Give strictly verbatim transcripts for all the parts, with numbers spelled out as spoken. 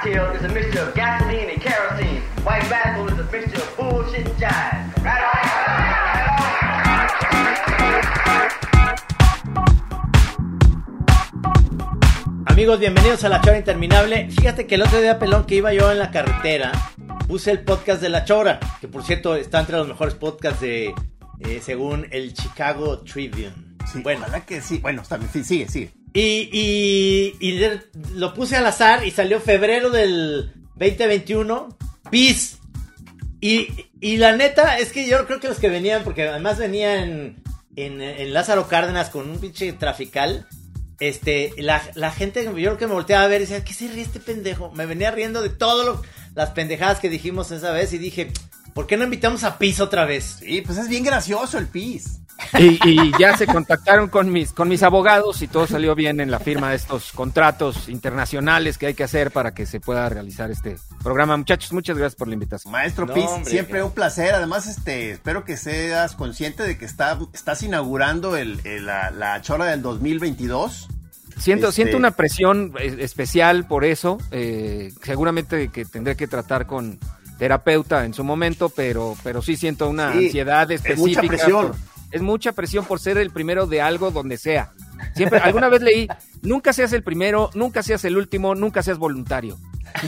Cocktail is a mixture of gasoline and kerosene. White Radical is a mixture of bullshit and jive. Right on. Amigos, bienvenidos a La Chora Interminable. Fíjate que el otro día, pelón, que iba yo en la carretera, puse el podcast de La Chora, que por cierto está entre los mejores podcasts de, eh, según el Chicago Tribune. Sí, bueno, ojalá que sí. Bueno, está bien, sí, sigue, sigue. Y, y, y de, lo puse al azar y salió febrero del veinte veintiuno. Peace. Y, y la neta es que yo creo que los que venían, porque además venían en, en Lázaro Cárdenas con un pinche trafical. Este, la, la gente, yo creo que me volteaba a ver y decía, ¿qué se ríe este pendejo? Me venía riendo de todas las pendejadas que dijimos esa vez y dije, ¿por qué no invitamos a Peace otra vez? Sí, pues es bien gracioso el Peace. Y, y ya se contactaron con mis, con mis abogados y todo salió bien en la firma de estos contratos internacionales que hay que hacer para que se pueda realizar este programa. Muchachos, muchas gracias por la invitación. Maestro No, Peace, hombre, siempre que... un placer. Además, este, espero que seas consciente de que está, estás inaugurando el, el, la, la Chora del dos mil veintidós. Siento, este... siento una presión especial por eso. Eh, seguramente que tendré que tratar con terapeuta en su momento, pero, pero sí siento una sí, ansiedad específica. Es mucha presión. Por, es mucha presión por ser el primero de algo donde sea. Siempre, alguna vez leí, nunca seas el primero, nunca seas el último, nunca seas voluntario.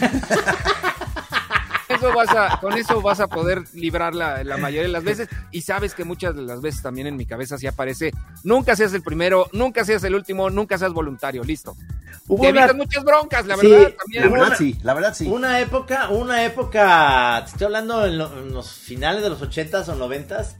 Eso vas a, con eso vas a poder librar la, la mayoría de las veces, y sabes que muchas de las veces también en mi cabeza sí aparece, nunca seas el primero, nunca seas el último, nunca seas voluntario, listo. Hubo Te evitas una... muchas broncas, la sí, verdad. También. La verdad una, sí, la verdad sí. Una época, una época, te estoy hablando en, lo, en los finales de los ochentas o noventas,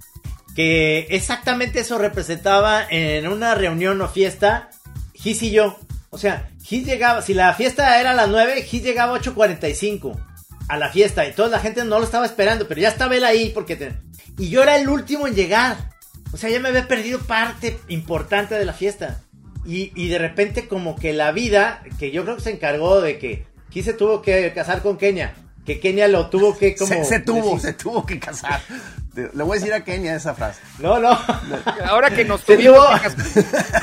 que exactamente eso representaba en una reunión o fiesta, Gis y yo. O sea, Gis llegaba, si la fiesta era a las nueve, Gis llegaba a ocho cuarenta y cinco a la fiesta, y toda la gente no lo estaba esperando, pero ya estaba él ahí, porque te... y yo era el último en llegar. O sea, ya me había perdido parte importante de la fiesta. Y, y de repente como que la vida, que yo creo que se encargó de que Gis se tuvo que casar con Kenia, que Kenia lo tuvo que como... Se, se tuvo, decir... se tuvo que casar. Le voy a decir a Kenia esa frase. No, no. Ahora que nos se tuvimos tuvo... que casar.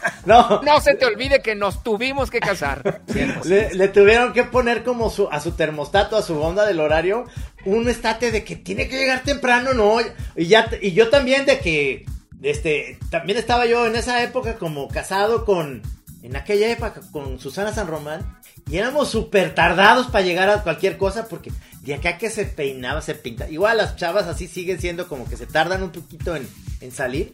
No. No se te olvide que nos tuvimos que casar. Le, le tuvieron que poner como su, a su termostato, a su onda del horario, un estate de que tiene que llegar temprano, ¿no? Y, ya, y yo también de que, este, también estaba yo en esa época como casado con, en aquella época, con Susana San Román. Y éramos súper tardados para llegar a cualquier cosa, porque de acá que se peinaba, se pinta. Igual las chavas así siguen siendo como que se tardan un poquito en, en salir.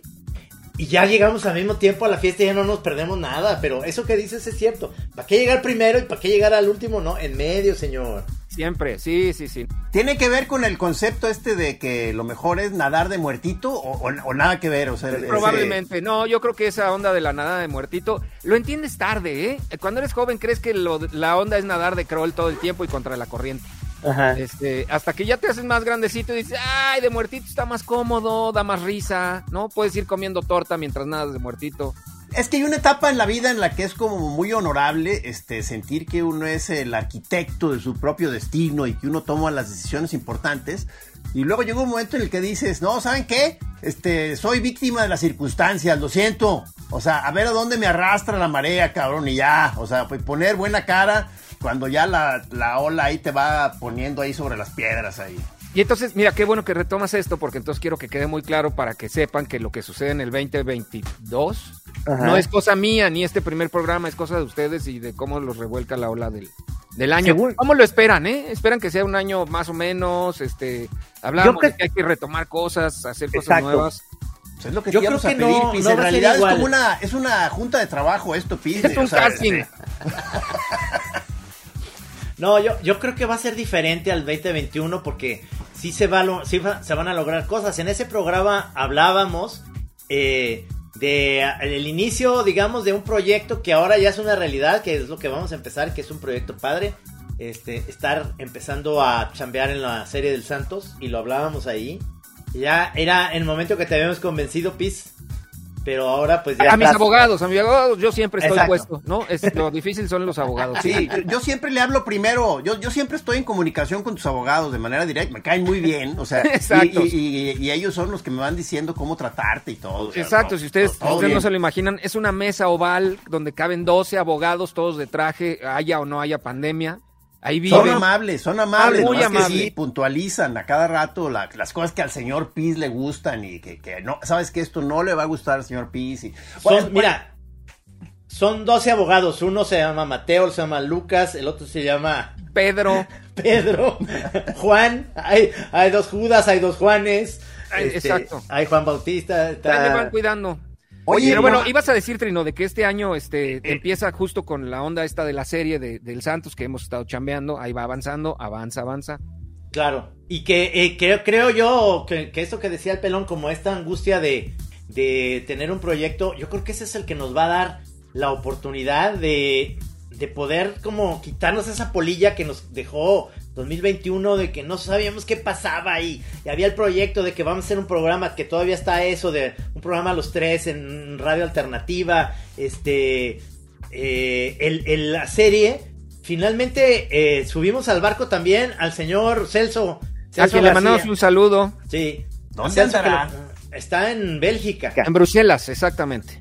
Y ya llegamos al mismo tiempo a la fiesta y ya no nos perdemos nada. Pero eso que dices es cierto. ¿Para qué llegar primero y para qué llegar al último? No, en medio, señor. Siempre, sí, sí, sí. ¿Tiene que ver con el concepto este de que lo mejor es nadar de muertito o, o, o nada que ver? O sea, probablemente, ese... no, yo creo que esa onda de la nadada de muertito, lo entiendes tarde, ¿eh? Cuando eres joven crees que lo, la onda es nadar de crawl todo el tiempo y contra la corriente. Ajá. Este, hasta que ya te haces más grandecito y dices, ay, de muertito está más cómodo, da más risa, ¿no? Puedes ir comiendo torta mientras nadas de muertito. Es que hay una etapa en la vida en la que es como muy honorable este, sentir que uno es el arquitecto de su propio destino y que uno toma las decisiones importantes. Y luego llega un momento en el que dices, no, ¿saben qué? Este, soy víctima de las circunstancias, lo siento. O sea, a ver a dónde me arrastra la marea, cabrón, y ya. O sea, pues poner buena cara cuando ya la, la ola ahí te va poniendo ahí sobre las piedras ahí. Y entonces, mira, qué bueno que retomas esto, porque entonces quiero que quede muy claro para que sepan que lo que sucede en el veinte veintidós Ajá. no es cosa mía, ni este primer programa, es cosa de ustedes y de cómo los revuelca la ola del, del año. Según... ¿Cómo lo esperan, eh? ¿Esperan que sea un año más o menos? Este, hablamos que... de que hay que retomar cosas, hacer cosas Exacto. nuevas. Pues es lo que yo te creo íbamos que a pedir, no, Pis. no En realidad es como igual. una, es una junta de trabajo esto, Pis. Es un o sea, casting. Este... No, yo, yo creo que va a ser diferente al veinte veintiuno porque sí se, va, sí va, se van a lograr cosas. En ese programa hablábamos eh, de el inicio, digamos, de un proyecto que ahora ya es una realidad, que es lo que vamos a empezar, que es un proyecto padre. Este, estar empezando a chambear en la serie del Santos, y lo hablábamos ahí. Ya era el momento que te habíamos convencido, Pis. Pero ahora pues ya a mis estás... abogados, a mis abogados yo siempre estoy Exacto. puesto, ¿no? Es, lo difícil son los abogados. Sí, yo, yo siempre le hablo primero, yo, yo siempre estoy en comunicación con tus abogados de manera directa, me caen muy bien, o sea, Exacto. Y, y, y, y ellos son los que me van diciendo cómo tratarte y todo. O sea, Exacto, no, si ustedes, todo ustedes no bien. se lo imaginan, es una mesa oval donde caben doce abogados, todos de traje, haya o no haya pandemia. Ahí vi. Son amables, son amables, Ah, muy nomás que amable. sí puntualizan a cada rato la- las cosas que al señor Piz le gustan y que, que no, sabes que esto no le va a gustar al señor Piz. Y, Son, Bueno, mira, son doce abogados. Uno se llama Mateo, se llama Lucas, el otro se llama Pedro. Pedro, Juan. Hay, hay dos Judas, hay dos Juanes. Ay, exacto. Hay Juan Bautista. está- Ahí me van cuidando. Oye, Pero bueno, no- ibas a decir, Trino, de que este año este empieza justo con la onda esta de la serie de, del Santos que hemos estado chambeando. Ahí va avanzando, avanza, avanza. Claro. Y que eh, creo, creo yo que, que eso que decía el pelón, como esta angustia de, de tener un proyecto, yo creo que ese es el que nos va a dar la oportunidad de, de poder como quitarnos esa polilla que nos dejó dos mil veintiuno, de que no sabíamos qué pasaba y, y había el proyecto de que vamos a hacer un programa, que todavía está eso, de un programa los tres en radio alternativa, este, eh, el, el- la serie. Finalmente eh, subimos al barco también al señor Celso. A Celso quien le García. mandamos un saludo. Sí. ¿Dónde Celso andará? que lo- está en Bélgica. En Bruselas, exactamente.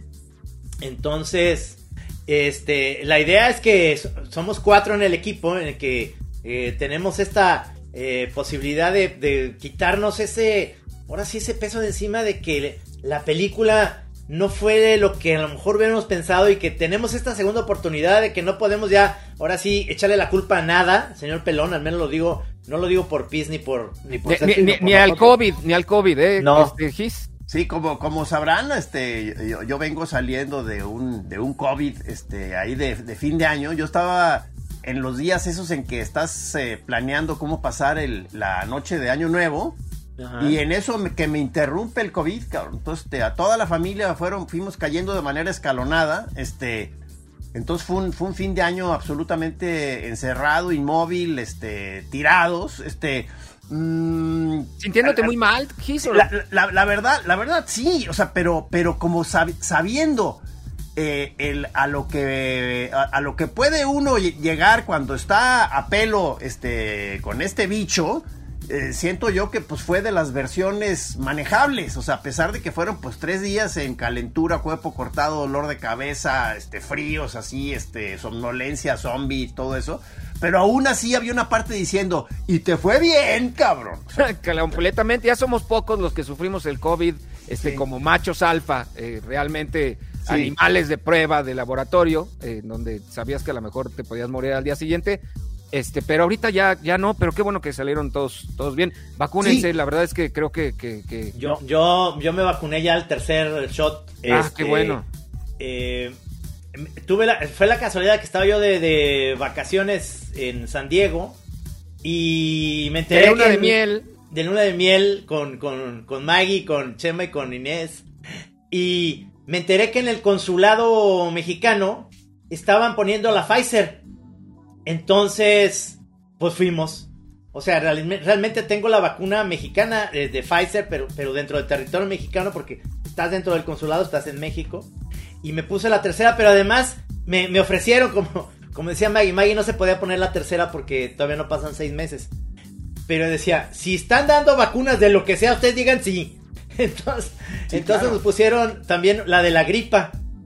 Entonces, este, la idea es que so- somos cuatro en el equipo, en el que eh, tenemos esta eh, posibilidad de, de quitarnos ese, ahora sí, ese peso de encima de que la película no fue lo que a lo mejor hubiéramos pensado y que tenemos esta segunda oportunidad de que no podemos ya, ahora sí, echarle la culpa a nada, señor Pelón, al menos lo digo, no lo digo por Piz ni por... Ni, por Ni, Celso, ni- sino ni- por ni al nosotros. COVID, ni al COVID, ¿eh? No. Este, Gis. Sí, como, como sabrán, este, yo, yo vengo saliendo de un, de un COVID, este, ahí de, de fin de año. Yo estaba en los días esos en que estás eh, planeando cómo pasar el, la noche de Año Nuevo. Ajá. Y en eso me- que me interrumpe el COVID, cabrón. Entonces, este, a toda la familia fueron, fuimos cayendo de manera escalonada, este... Entonces fue un, fue un fin de año absolutamente encerrado, inmóvil, este, tirados, este... mm, Sintiéndote muy mal, Gis. ¿o no? la, la- la verdad, la verdad sí, o sea, pero, pero como sab- sabiendo eh, el, a lo que a, a lo que puede uno lle- llegar cuando está a pelo este con este bicho, eh, siento yo que pues fue de las versiones manejables, o sea, a pesar de que fueron pues tres días en calentura, cuerpo cortado, dolor de cabeza, este fríos así, este somnolencia, zombie, todo eso. Pero aún así había una parte diciendo, y te fue bien, cabrón. Completamente, ya somos pocos los que sufrimos el COVID, este, Sí. como machos alfa, eh, realmente Sí. animales de prueba de laboratorio, eh, donde sabías que a lo mejor te podías morir al día siguiente. Este, pero ahorita ya, ya no, pero qué bueno que salieron todos, todos bien. Vacúnense, Sí. la verdad es que creo que, que, que- Yo, yo, yo me vacuné ya al tercer shot. Ah, este, qué bueno. eh, tuve la, fue la casualidad que estaba yo de, de vacaciones en San Diego y me enteré de luna que de en- miel. de luna de miel con, con, con Maggie, con Chema y con Inés. Y me enteré que en el consulado mexicano estaban poniendo la Pfizer. Entonces, pues fuimos. O sea, real- realmente tengo la vacuna mexicana de, de Pfizer, pero, pero dentro del territorio mexicano, porque estás dentro del consulado, estás en México. Y me puse la tercera, pero además me, me ofrecieron, como, como decía Maggie, Maggie no se podía poner la tercera porque todavía no pasan seis meses. Pero decía, si están dando vacunas de lo que sea, ustedes digan sí. Entonces, Sí, entonces claro. nos pusieron también la de la gripa.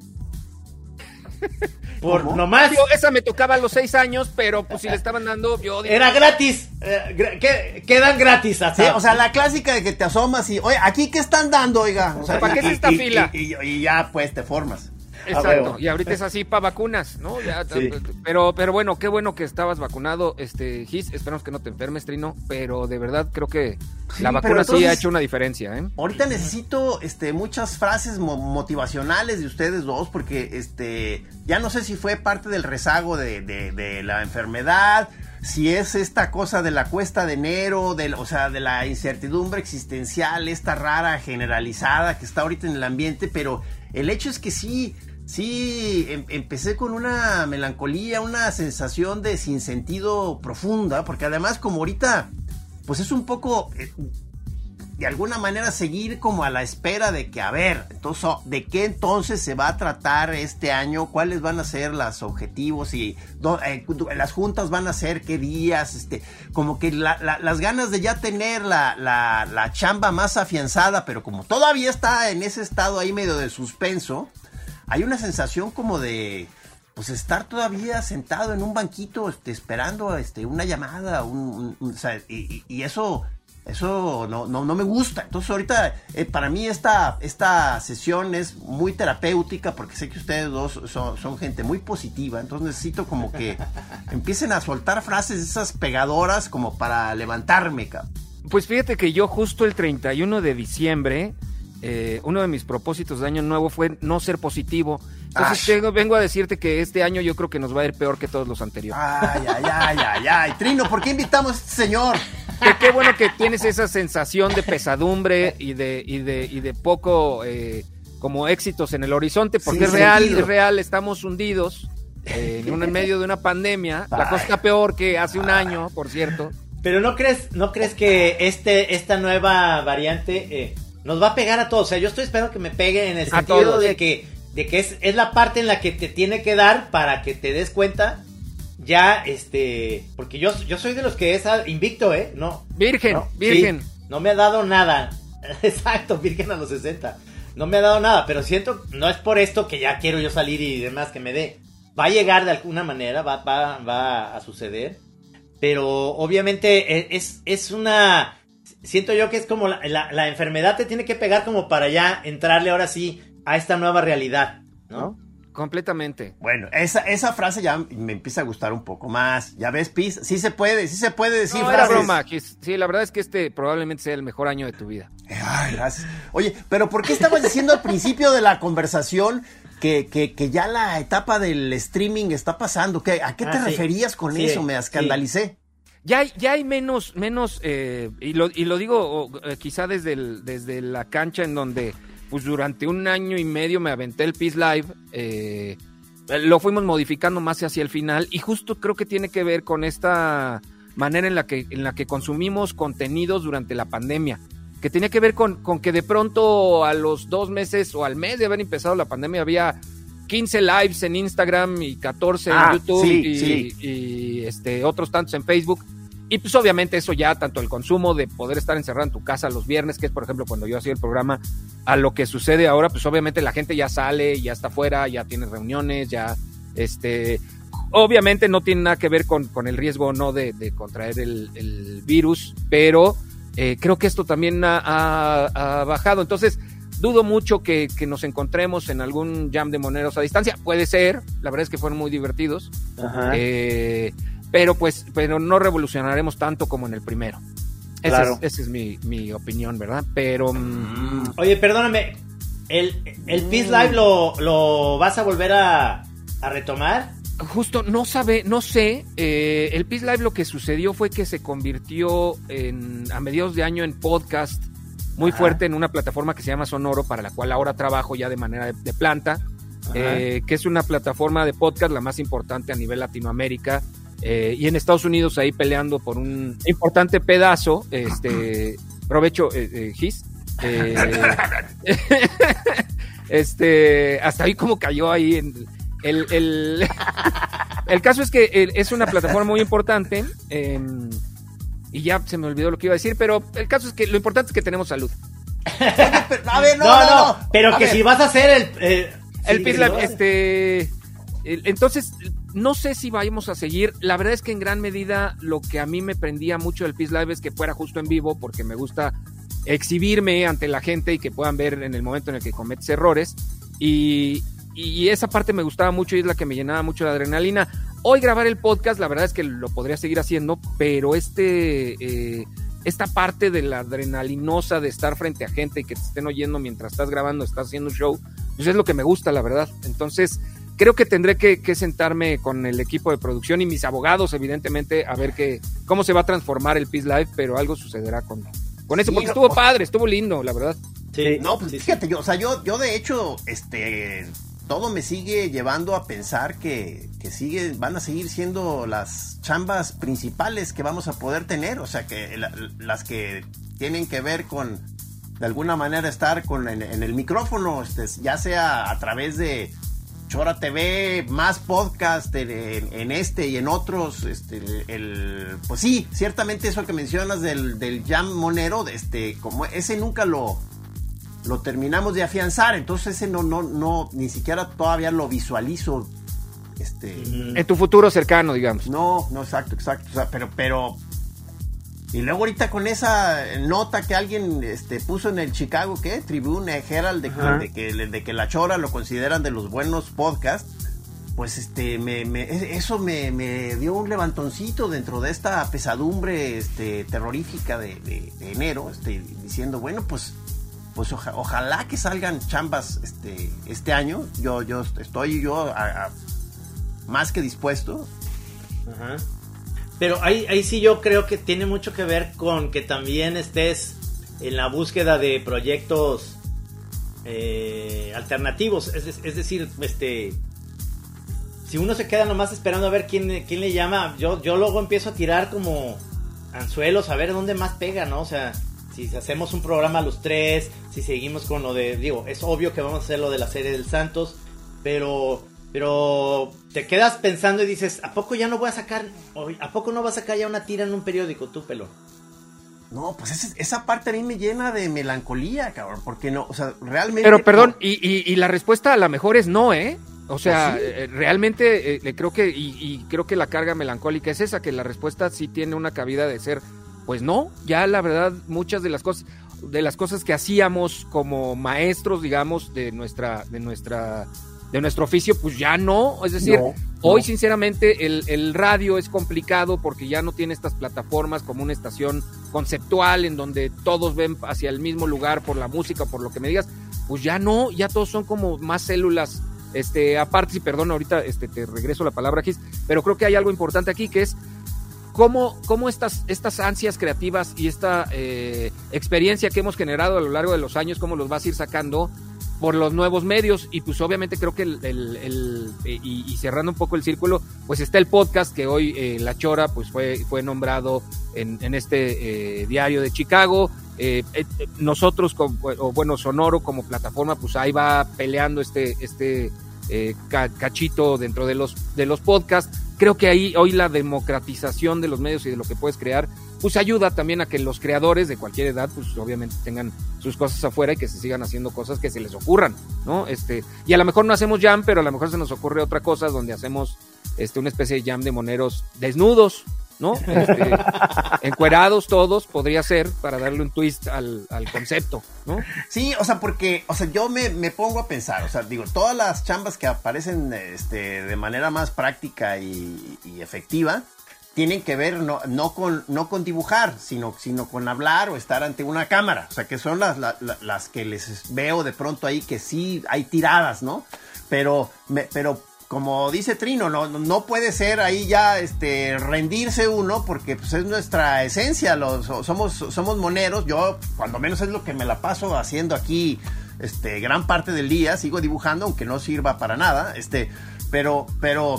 Por ¿Cómo? nomás. Yo, esa me tocaba a los seis años, pero pues si le estaban dando, yo digo, Era gratis. eh, gra- que- quedan gratis hasta. Sí, o sea, la clásica de que te asomas y, oye, ¿aquí qué están dando, oiga? O sea, ¿Para qué es y- esta y- fila? Y, y- y ya, pues, te formas. exacto, huevo. y ahorita es así para vacunas, ¿no? Ya, Sí. pero, pero bueno, qué bueno que estabas vacunado, este, Gis, esperamos que no te enfermes, Trino, pero de verdad creo que Sí, la pero vacuna sí entonces- ha hecho una diferencia, ¿eh? Ahorita necesito este, muchas frases mo- motivacionales de ustedes dos, porque este, ya no sé si fue parte del rezago de, de- de la enfermedad, si es esta cosa de la cuesta de enero, del, o sea, de la incertidumbre existencial, esta rara generalizada que está ahorita en el ambiente, pero el hecho es que sí, sí, em- empecé con una melancolía, una sensación de sinsentido profunda, porque además como ahorita, pues es un poco... eh, de alguna manera seguir como a la espera de que, a ver, entonces, oh, ¿de qué entonces se va a tratar este año? ¿Cuáles van a ser los objetivos? Y do- eh, las juntas van a ser qué días, este, como que la- la- las ganas de ya tener la, la, la chamba más afianzada, pero como todavía está en ese estado ahí medio de suspenso, hay una sensación como de, pues estar todavía sentado en un banquito, este, esperando, este, una llamada, un, un, un, o sea, y, y eso, eso no, no, no me gusta. Entonces ahorita, eh, para mí esta, esta sesión es muy terapéutica, porque sé que ustedes dos son, son gente muy positiva, entonces necesito como que empiecen a soltar frases esas pegadoras como para levantarme, cabrón. Pues fíjate que yo justo el treinta y uno de diciembre, eh, uno de mis propósitos de año nuevo fue no ser positivo. Entonces tengo, vengo a decirte que este año yo creo que nos va a ir peor que todos los anteriores. Ay, ay, ay, ay, ay. Trino, ¿por qué invitamos a este señor? Que qué bueno que tienes esa sensación de pesadumbre y de, y de, y de poco eh, como éxitos en el horizonte, porque es real, sentido. es real, estamos hundidos eh, en, un, en medio de una pandemia. Ay. La cosa está peor que hace un Ay. año, por cierto. Pero no crees, no crees que este, esta nueva variante eh, nos va a pegar a todos. O sea, yo estoy esperando que me pegue en el sentido de que, de que es, es la parte en la que te tiene que dar para que te des cuenta. Ya, este, porque yo, yo soy de los que es invicto, ¿eh? No. Virgen, no, virgen. Sí, no me ha dado nada. Exacto, virgen a los sesenta. No me ha dado nada, pero siento, no es por esto que ya quiero yo salir y demás que me dé. Va a llegar de alguna manera, va, va, va a suceder. Pero obviamente es, es una... Siento yo que es como la, la, la enfermedad te tiene que pegar como para ya entrarle ahora sí a esta nueva realidad, ¿no? Completamente. Bueno, esa, esa frase ya me empieza a gustar un poco más. Ya ves, Piz, sí se puede, sí se puede decir no, frases. Era broma, sí, la verdad es que este probablemente sea el mejor año de tu vida. Ay, gracias. Oye, pero ¿por qué estabas diciendo al principio de la conversación que, que, que ya la etapa del streaming está pasando? ¿Qué, ¿A qué te ah, sí. referías con sí, eso? Me escandalicé. Sí. Ya hay, ya hay menos, menos eh, y, lo, y lo digo eh, quizá desde, el, desde la cancha en donde pues durante un año y medio me aventé el Peace Live, eh, lo fuimos modificando más hacia el final y justo creo que tiene que ver con esta manera en la que, en la que consumimos contenidos durante la pandemia, que tenía que ver con, con que de pronto a los dos meses o al mes de haber empezado la pandemia había quince lives en Instagram y catorce ah, en YouTube sí, y, sí. y este, otros tantos en Facebook. Y pues obviamente eso ya, tanto el consumo de poder estar encerrado en tu casa los viernes, que es por ejemplo cuando yo hacía el programa, a lo que sucede ahora, pues obviamente la gente ya sale, ya está afuera, ya tiene reuniones, ya, este, obviamente no tiene nada que ver con, con el riesgo o no de, de contraer el, el virus, pero eh, creo que esto también ha, ha, ha bajado, entonces dudo mucho que, que nos encontremos en algún jam de moneros a distancia, puede ser, la verdad es que fueron muy divertidos, Ajá. eh... pero pues pero no revolucionaremos tanto como en el primero. Esa claro. es, esa es mi, mi opinión, ¿verdad? Pero... Mm, Oye, perdóname, ¿el, el Peace Live lo, lo vas a volver a, a retomar? Justo, no sabe, no sé. Eh, el Peace Live lo que sucedió fue que se convirtió en, a mediados de año en podcast muy Ajá. fuerte en una plataforma que se llama Sonoro, para la cual ahora trabajo ya de manera de, de planta, eh, que es una plataforma de podcast la más importante a nivel Latinoamérica. Eh, y en Estados Unidos ahí peleando por un importante pedazo, este, provecho, eh, eh, Gis, eh, este, hasta ahí como cayó ahí en el, el, el caso es que es una plataforma muy importante, eh, y ya se me olvidó lo que iba a decir, pero el caso es que lo importante es que tenemos salud. A ver, no, no, no, no, no. pero a que ver. si vas a hacer el, eh, el sí, Peace Live, este, entonces no sé si vayamos a seguir. La verdad es que en gran medida lo que a mí me prendía mucho del Peace Live es que fuera justo en vivo, porque me gusta exhibirme ante la gente y que puedan ver en el momento en el que cometes errores. Y, y esa parte me gustaba mucho y es la que me llenaba mucho de adrenalina. Hoy grabar el podcast, la verdad es que lo podría seguir haciendo, pero este, eh, esta parte de la adrenalinosa de estar frente a gente y que te estén oyendo mientras estás grabando, estás haciendo un show, pues es lo que me gusta, la verdad. Entonces creo que tendré que, que sentarme con el equipo de producción y mis abogados, evidentemente, a ver que, cómo se va a transformar el Peace Live, pero algo sucederá con, con eso, sí, porque estuvo padre, estuvo lindo, la verdad. Sí, no, pues sí, fíjate, sí. yo, o sea, yo, yo de hecho, este, todo me sigue llevando a pensar que, que sigue, van a seguir siendo las chambas principales que vamos a poder tener, o sea, que la, las que tienen que ver con, de alguna manera, estar con en, en el micrófono, este, ya sea a través de Chora T V, más podcast en, en este y en otros, este, el, el, pues sí, ciertamente eso que mencionas del, del jam monero, este, como ese nunca lo, lo terminamos de afianzar, entonces ese no, no, no, ni siquiera todavía lo visualizo este... En tu futuro cercano, digamos. No, no, exacto, exacto. O sea, pero, pero... Y luego ahorita con esa nota que alguien este, puso en el Chicago, ¿qué? Tribune, Herald, de, de, que, de que La Chora lo consideran de los buenos podcasts, pues este, me, me, eso me, me dio un levantoncito dentro de esta pesadumbre este, terrorífica de, de, de enero, este, diciendo, bueno, pues, pues oja, ojalá que salgan chambas este, este año. Yo, yo estoy yo a, a, más que dispuesto. Ajá. Pero ahí, ahí sí yo creo que tiene mucho que ver con que también estés en la búsqueda de proyectos eh, alternativos. Es, es decir, este, si uno se queda nomás esperando a ver quién, quién le llama, yo, yo luego empiezo a tirar como anzuelos a ver dónde más pega, ¿no? O sea, si hacemos un programa los tres, si seguimos con lo de, digo, es obvio que vamos a hacer lo de la serie del Santos, pero... Pero te quedas pensando y dices, ¿a poco ya no voy a sacar, a poco no vas a sacar ya una tira en un periódico, tú, Pelón? No, pues esa, esa parte a mí me llena de melancolía, cabrón, porque no, o sea, realmente... Pero perdón, por... y, y, y la respuesta a lo mejor es no, ¿eh? O sea, ¿sí? eh, realmente eh, creo que, y, y creo que la carga melancólica es esa, que la respuesta sí tiene una cabida de ser, pues no, ya la verdad, muchas de las cosas, de las cosas que hacíamos como maestros, digamos, de nuestra, de nuestra... de nuestro oficio, pues ya no, es decir, no, hoy no. Sinceramente el, el radio es complicado porque ya no tiene estas plataformas como una estación conceptual en donde todos ven hacia el mismo lugar por la música, por lo que me digas, pues ya no, ya todos son como más células, este, aparte, y perdón, ahorita este, te regreso la palabra, Gis, pero creo que hay algo importante aquí que es cómo, cómo estas, estas ansias creativas y esta eh, experiencia que hemos generado a lo largo de los años, cómo los vas a ir sacando por los nuevos medios, y pues obviamente creo que el, el, el eh, y, y cerrando un poco el círculo, pues está el podcast que hoy eh, La Chora pues fue, fue nombrado en, en este eh, diario de Chicago, eh, eh, nosotros como, o bueno, Sonoro como plataforma pues ahí va peleando este, este eh, ca, cachito dentro de los, de los podcasts. Creo que ahí hoy la democratización de los medios y de lo que puedes crear pues ayuda también a que los creadores de cualquier edad pues obviamente tengan sus cosas afuera y que se sigan haciendo cosas que se les ocurran, ¿no? Este, y a lo mejor no hacemos jam, pero a lo mejor se nos ocurre otra cosa donde hacemos este una especie de jam de moneros desnudos, ¿no? Este, encuerados todos, podría ser, para darle un twist al, al concepto, ¿no? Sí, o sea, porque, o sea, yo me, me pongo a pensar, o sea, digo, todas las chambas que aparecen este, de manera más práctica y, y efectiva, tienen que ver no, no, con, no con dibujar, sino, sino con hablar o estar ante una cámara. O sea, que son las, las, las que les veo de pronto ahí que sí hay tiradas, ¿no? Pero, me, pero como dice Trino, no, no puede ser ahí ya este, rendirse uno, porque pues, es nuestra esencia. Los, somos, somos moneros. Yo, cuando menos es lo que me la paso haciendo aquí este, gran parte del día. Sigo dibujando, aunque no sirva para nada. Este, pero, pero...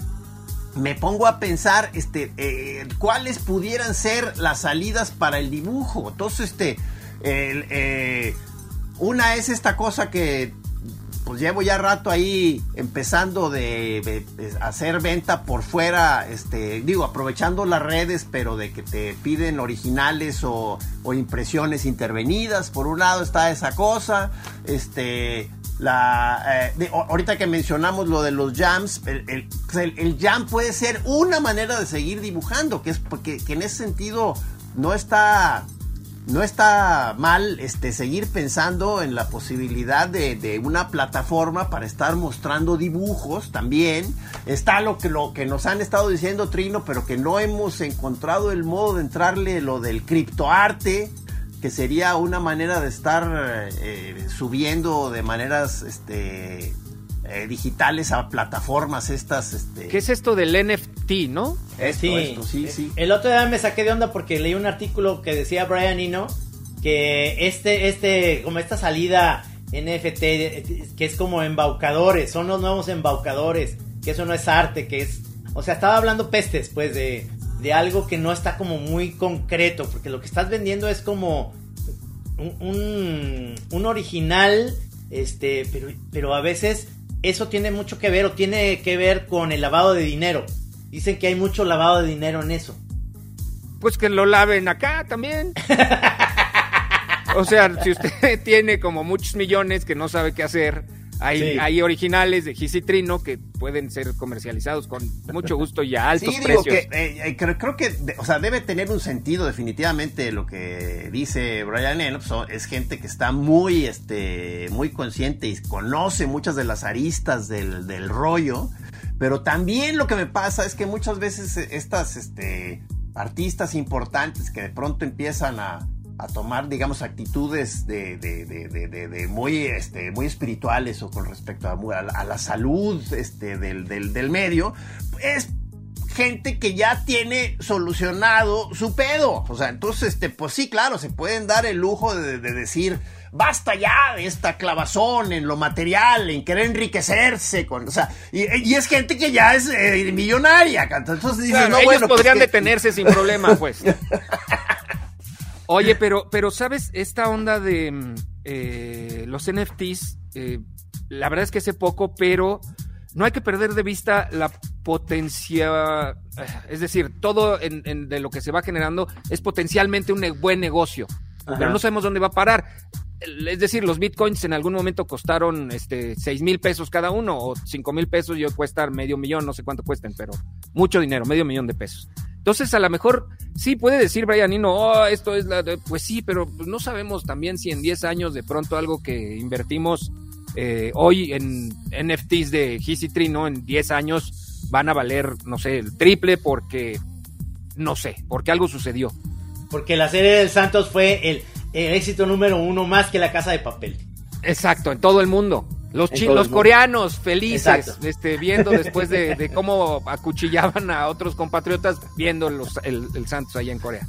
me pongo a pensar este eh, cuáles pudieran ser las salidas para el dibujo. Entonces, este eh, eh, una es esta cosa que pues llevo ya rato ahí empezando de, de, de hacer venta por fuera, este digo, aprovechando las redes, pero de que te piden originales o, o impresiones intervenidas. Por un lado está esa cosa, este La, eh, de, ahorita que mencionamos lo de los jams, el, el, el, el jam puede ser una manera de seguir dibujando, que es porque que en ese sentido no está no está mal este seguir pensando en la posibilidad de, de una plataforma para estar mostrando dibujos. También está lo que lo que nos han estado diciendo, Trino, pero que no hemos encontrado el modo de entrarle, lo del criptoarte, que sería una manera de estar eh, subiendo de maneras este, eh, digitales a plataformas estas. Este... ¿Qué es esto del N F T, no? Esto, sí, esto, sí, sí. El otro día me saqué de onda porque leí un artículo que decía Brian Eno que este, este, como esta salida N F T, que es como embaucadores, son los nuevos embaucadores, que eso no es arte, que es, o sea, estaba hablando pestes, pues, de... de algo que no está como muy concreto, porque lo que estás vendiendo es como un, un, un original, este, pero, pero a veces eso tiene mucho que ver, o tiene que ver con el lavado de dinero. Dicen que hay mucho lavado de dinero en eso. Pues que lo laven acá también. O sea, si usted tiene como muchos millones que no sabe qué hacer, Hay, Sí. hay originales de Gis y Trino que pueden ser comercializados con mucho gusto y a altos Sí, digo precios. que, eh, eh, creo, creo que, de- o sea, debe tener un sentido definitivamente lo que dice Brian Eno, pues, son- es gente que está muy, este, muy consciente y conoce muchas de las aristas del, del rollo, pero también lo que me pasa es que muchas veces estas, este, artistas importantes que de pronto empiezan a, a tomar, digamos, actitudes de, de, de, de, de, de muy, este, muy espirituales o con respecto a, a, la, a la salud, este, del, del, del medio, es gente que ya tiene solucionado su pedo. O sea, entonces, este, pues sí, claro, se pueden dar el lujo de, de decir, basta ya de esta clavazón en lo material, en querer enriquecerse con, o sea, y, y es gente que ya es eh, millonaria. Entonces dices, Claro, no, ellos bueno, podrían pues que- detenerse sin problema, pues. Oye, pero, pero ¿sabes? Esta onda de mm, eh, los N F Ts, eh, la verdad es que sé poco, pero no hay que perder de vista la potencia, es decir, todo en, en de lo que se va generando es potencialmente un ne- buen negocio, Ajá. pero no sabemos dónde va a parar. Es decir, los bitcoins en algún momento costaron este seis mil pesos cada uno o cinco mil pesos y hoy cuestan medio millón, no sé cuánto cuesten, pero mucho dinero, medio millón de pesos. Entonces, a lo mejor, sí puede decir Brian Eno, oh, esto es la... de-". Pues sí, pero pues, no sabemos también si en diez años de pronto algo que invertimos eh, hoy en N F Ts de Gis y Trino, en diez años van a valer, no sé, el triple porque, no sé, porque algo sucedió. Porque la serie del Santos fue el, el éxito número uno más que La Casa de Papel. Exacto, en todo el mundo. Los, En chi- todo el los mundo. coreanos felices, Exacto. este, viendo después de, de cómo acuchillaban a otros compatriotas, viendo los, el, el Santos allá en Corea.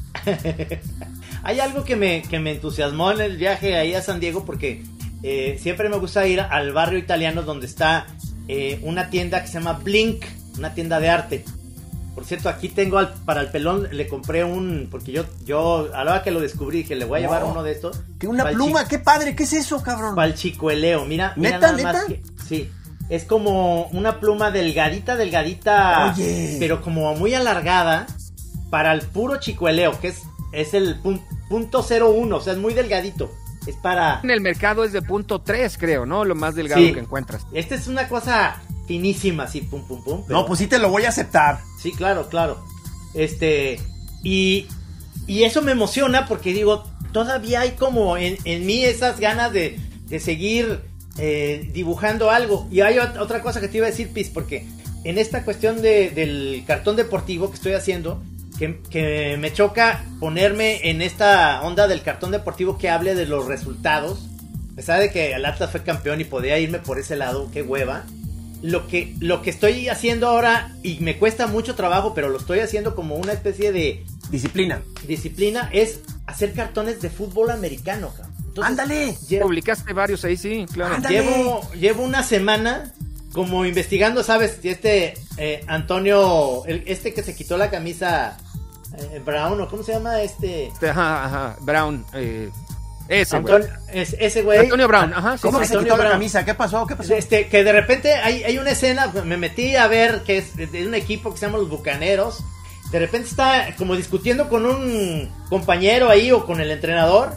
Hay algo que me, que me entusiasmó en el viaje ahí a San Diego porque eh, siempre me gusta ir al barrio italiano donde está eh, una tienda que se llama Blink, una tienda de arte. Por cierto, aquí tengo al, para el pelón, le compré un, porque yo, yo a la hora que lo descubrí dije, le voy a llevar No. uno de estos. Que una Pa'l pluma, chi- qué padre, ¿qué es eso, cabrón? Pa'l chicueleo, mira, mira ¿Neta, nada más neta? que- sí, es como una pluma delgadita, delgadita, Oye. pero como muy alargada para el puro chicueleo, que es, es el pun- punto cero uno, o sea, es muy delgadito. Es para... En el mercado es de punto tres, creo, ¿no? Lo más delgado Sí. que encuentras. Esta es una cosa finísima, así, pum, pum, pum. pero- No, pues sí te lo voy a aceptar. Sí, claro, claro. Este, y, y eso me emociona porque digo, todavía hay como en, en mí esas ganas de, de seguir eh, dibujando algo. Y hay ot- otra cosa que te iba a decir, Pis, porque en esta cuestión de, del cartón deportivo que estoy haciendo, que, que me choca ponerme en esta onda del cartón deportivo que hable de los resultados. A pesar de que el Atlas fue campeón y podía irme por ese lado, qué hueva. Lo que, lo que estoy haciendo ahora, y me cuesta mucho trabajo, pero lo estoy haciendo como una especie de Disciplina. disciplina, es hacer cartones de fútbol americano, cabrón. Entonces, ¡Ándale! Llevo, Publicaste varios ahí, sí, claro. Ándale. llevo, llevo una semana como investigando, ¿sabes? Y este eh, Antonio, el, este que se quitó la camisa eh, Brown, ¿o cómo se llama este? Este, Ajá, ajá, Brown, eh, ese, güey. Antonio, es, ese güey. Antonio Brown, ajá, sí, ¿Cómo sí. que se Antonio quitó la Brown. camisa? ¿Qué pasó? ¿Qué pasó? Este, que de repente hay, hay una escena, me metí a ver que es de, de un equipo que se llama los Bucaneros. De repente está como discutiendo con un compañero ahí o con el entrenador.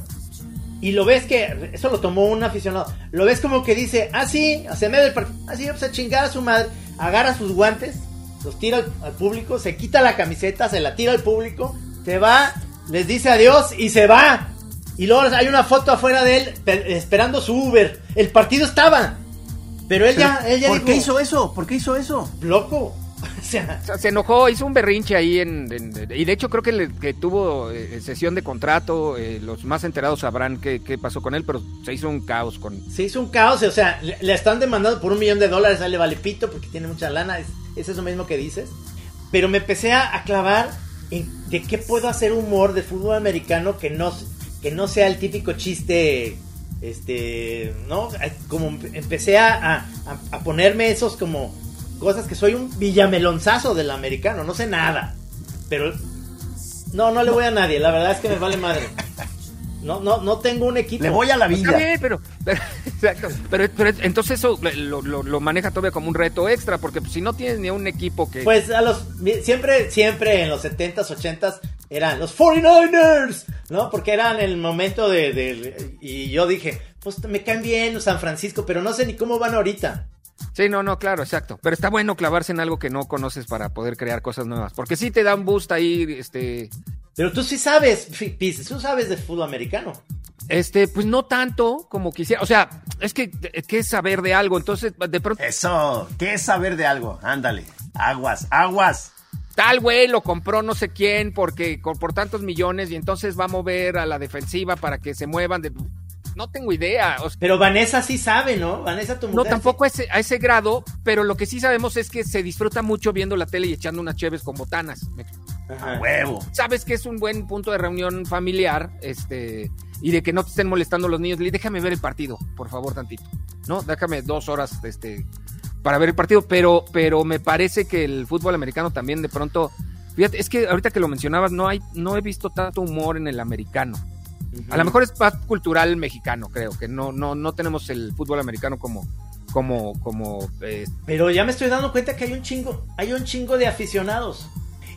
Y lo ves que, eso lo tomó un aficionado. Lo ves como que dice, ah, sí, hacia medio del partido, ah, sí, pues a chingar a su madre. Agarra sus guantes, los tira al, al público, se quita la camiseta, se la tira al público, se va, les dice adiós y se va. Y luego hay una foto afuera de él pe- esperando su Uber. El partido estaba. Pero él ya, él ya ¿Por dijo, qué hizo eso? ¿Por qué hizo eso? loco. O sea, O sea, se enojó, hizo un berrinche ahí en, en- y de hecho creo que, le, que tuvo eh, sesión de contrato, eh, los más enterados sabrán qué, qué pasó con él, pero se hizo un caos con... se hizo un caos. O sea, le, le están demandando por un millón de dólares. A él le vale pito porque tiene mucha lana. Es, es eso mismo que dices. Pero me empecé a, a clavar en de qué puedo hacer humor de fútbol americano que no, que no sea el típico chiste. Este, ¿no? Como empecé a, a, a ponerme esos como cosas que soy un villamelonzazo del americano, no sé nada, pero no, no le voy a nadie, la verdad es que me vale madre. No, no, no tengo un equipo. Le voy a la Está vida. bien, pero, pero, exacto, pero, pero entonces eso lo, lo, lo maneja todavía como un reto extra, porque pues, si no tienes ni un equipo que... Pues a los siempre, siempre en los setentas, ochentas eran los cuarenta y nueve ers, ¿no? Porque eran el momento de, de y yo dije, pues me caen bien San Francisco, pero no sé ni cómo van ahorita. Sí, no, no, claro, exacto. Pero está bueno clavarse en algo que no conoces para poder crear cosas nuevas. Porque sí te da un boost ahí, este... Pero tú sí sabes, Piz, tú sabes de fútbol americano. Este, pues no tanto como quisiera. O sea, es que, ¿qué es saber de algo? Entonces, de pronto... Eso, ¿qué es saber de algo? Ándale, aguas, aguas. Tal güey lo compró no sé quién porque por tantos millones y entonces va a mover a la defensiva para que se muevan de... No tengo idea. O sea, pero Vanessa sí sabe, ¿no? Vanessa, tu mujer. No, tampoco sí. a, ese, a ese grado, pero lo que sí sabemos es que se disfruta mucho viendo la tele y echando unas cheves con botanas. A huevo. Sabes que es un buen punto de reunión familiar, este, y de que no te estén molestando los niños. Déjame ver el partido, por favor, tantito. No, déjame dos horas, este, para ver el partido, pero, pero me parece que el fútbol americano también de pronto, fíjate, es que ahorita que lo mencionabas, no hay, no he visto tanto humor en el americano. A lo mejor es más cultural mexicano, creo, que no, no, no tenemos el fútbol americano como, como, como. Eh. Pero ya me estoy dando cuenta que hay un chingo, hay un chingo de aficionados.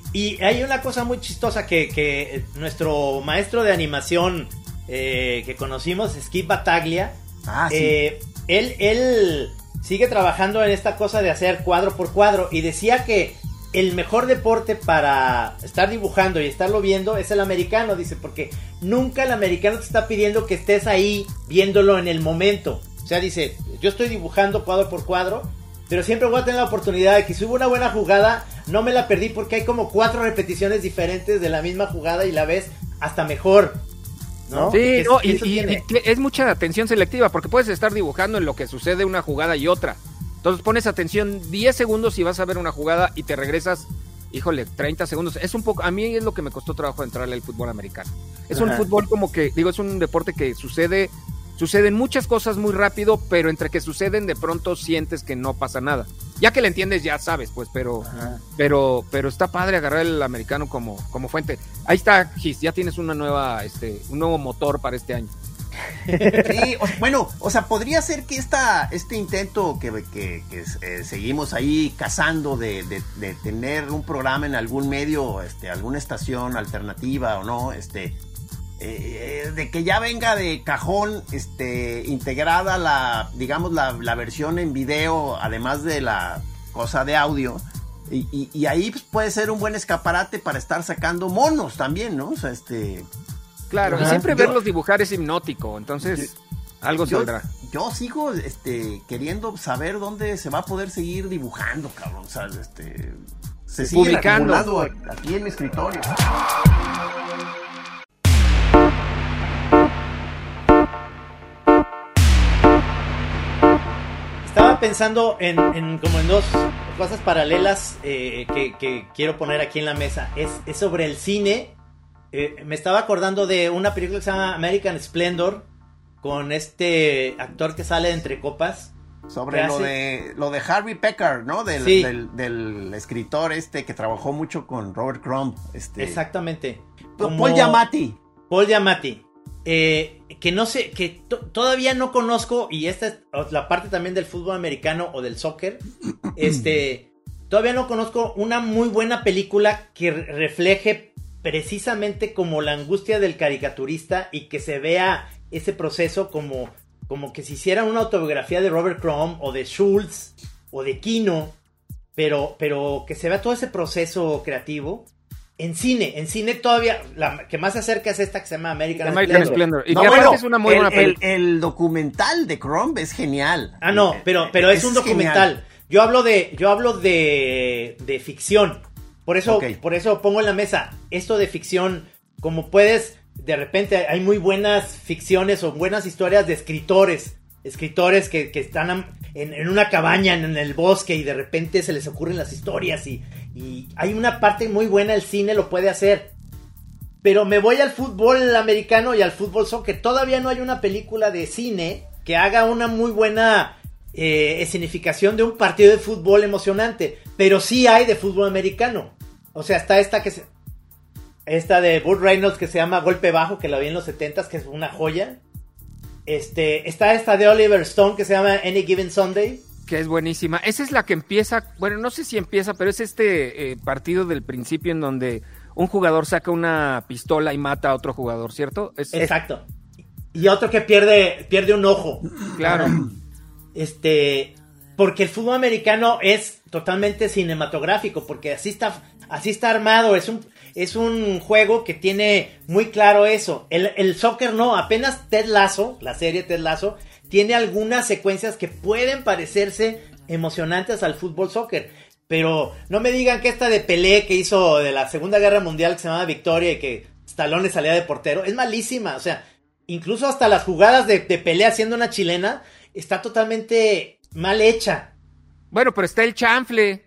Y hay una cosa muy chistosa que, que nuestro maestro de animación eh, que conocimos, Skip Battaglia, ah, sí. eh, él, él sigue trabajando en esta cosa de hacer cuadro por cuadro y decía que el mejor deporte para estar dibujando y estarlo viendo es el americano, dice, porque nunca el americano te está pidiendo que estés ahí viéndolo en el momento. O sea, dice, yo estoy dibujando cuadro por cuadro, pero siempre voy a tener la oportunidad de que si hubo una buena jugada, no me la perdí porque hay como cuatro repeticiones diferentes de la misma jugada y la ves hasta mejor, ¿no? Sí, no, y, y, y es mucha atención selectiva, porque puedes estar dibujando en lo que sucede una jugada y otra. Entonces pones atención diez segundos y vas a ver una jugada y te regresas, híjole, treinta segundos. Es un poco, a mí es lo que me costó trabajo entrarle al fútbol americano. Es Ajá. un fútbol como que, digo, es un deporte que sucede, suceden muchas cosas muy rápido, pero entre que suceden de pronto sientes que no pasa nada. Ya que le entiendes ya sabes, pues, pero Ajá. pero pero está padre agarrar el americano como, como fuente. Ahí está, Gis, ya tienes una nueva, este, un nuevo motor para este año. Sí, o, bueno, o sea, podría ser que esta, este intento que, que, que eh, seguimos ahí cazando de, de, de tener un programa en algún medio, este, alguna estación alternativa o no, este, eh, de que ya venga de cajón, este, integrada la, digamos, la, la versión en video, además de la cosa de audio. Y, y, y ahí pues, puede ser un buen escaparate para estar sacando monos también, ¿no? O sea, este... Claro, Ajá. y siempre yo, verlos dibujar es hipnótico, entonces yo, algo yo, saldrá. Yo sigo este, queriendo saber dónde se va a poder seguir dibujando, cabrón. O sea, este, se sigue publicando aquí en mi escritorio. Estaba pensando en, en como en dos cosas paralelas eh, que, que quiero poner aquí en la mesa. Es, es sobre el cine. Eh, me estaba acordando de una película que se llama American Splendor con este actor que sale de Entre Copas. Sobre lo hace... de lo de Harvey Pekar, ¿no? Del, sí. del, del escritor este que trabajó mucho con Robert Crumb. Este... Exactamente. Como... Paul Giamatti. Paul Giamatti. Eh, que no sé, que to- todavía no conozco, y esta es la parte también del fútbol americano o del soccer. este, todavía no conozco una muy buena película que re- refleje precisamente como la angustia del caricaturista y que se vea ese proceso como, como que se hiciera una autobiografía de Robert Crumb o de Schultz o de Kino, pero, pero que se vea todo ese proceso creativo en cine. En cine todavía la que más se acerca es esta que se llama American, American Splendor. Splendor. Y no, que bueno, aparte es una muy el, buena película. El, el documental de Crumb es genial. Ah, no, pero, pero es, es un documental. Genial. Yo hablo de, yo hablo de, de ficción. Por eso, okay. por eso pongo en la mesa esto de ficción, como puedes, de repente hay muy buenas ficciones o buenas historias de escritores, escritores que, que están en, en una cabaña en, en el bosque y de repente se les ocurren las historias y, y hay una parte muy buena, el cine lo puede hacer. Pero me voy al fútbol americano y al fútbol soccer. Todavía no hay una película de cine que haga una muy buena eh, escenificación de un partido de fútbol emocionante, pero sí hay de fútbol americano. O sea, está esta que se, esta de Burt Reynolds que se llama Golpe Bajo, que la vi en los setentas, que es una joya. Este, está esta de Oliver Stone que se llama Any Given Sunday, que es buenísima. Esa es la que empieza, bueno, no sé si empieza, pero es este eh, partido del principio en donde un jugador saca una pistola y mata a otro jugador, ¿cierto? Es, Exacto. Es, y otro que pierde, pierde un ojo. Claro. Este, porque el fútbol americano es totalmente cinematográfico, porque así está, así está armado, es un, es un juego que tiene muy claro eso. El, el soccer no, apenas Ted Lasso, la serie Ted Lasso, tiene algunas secuencias que pueden parecerse emocionantes al fútbol soccer, pero no me digan que esta de Pelé que hizo de la Segunda Guerra Mundial, que se llamaba Victoria, y que Stallone salía de portero, es malísima. O sea, incluso hasta las jugadas de, de Pelé haciendo una chilena está totalmente mal hecha. Bueno, pero está el chanfle.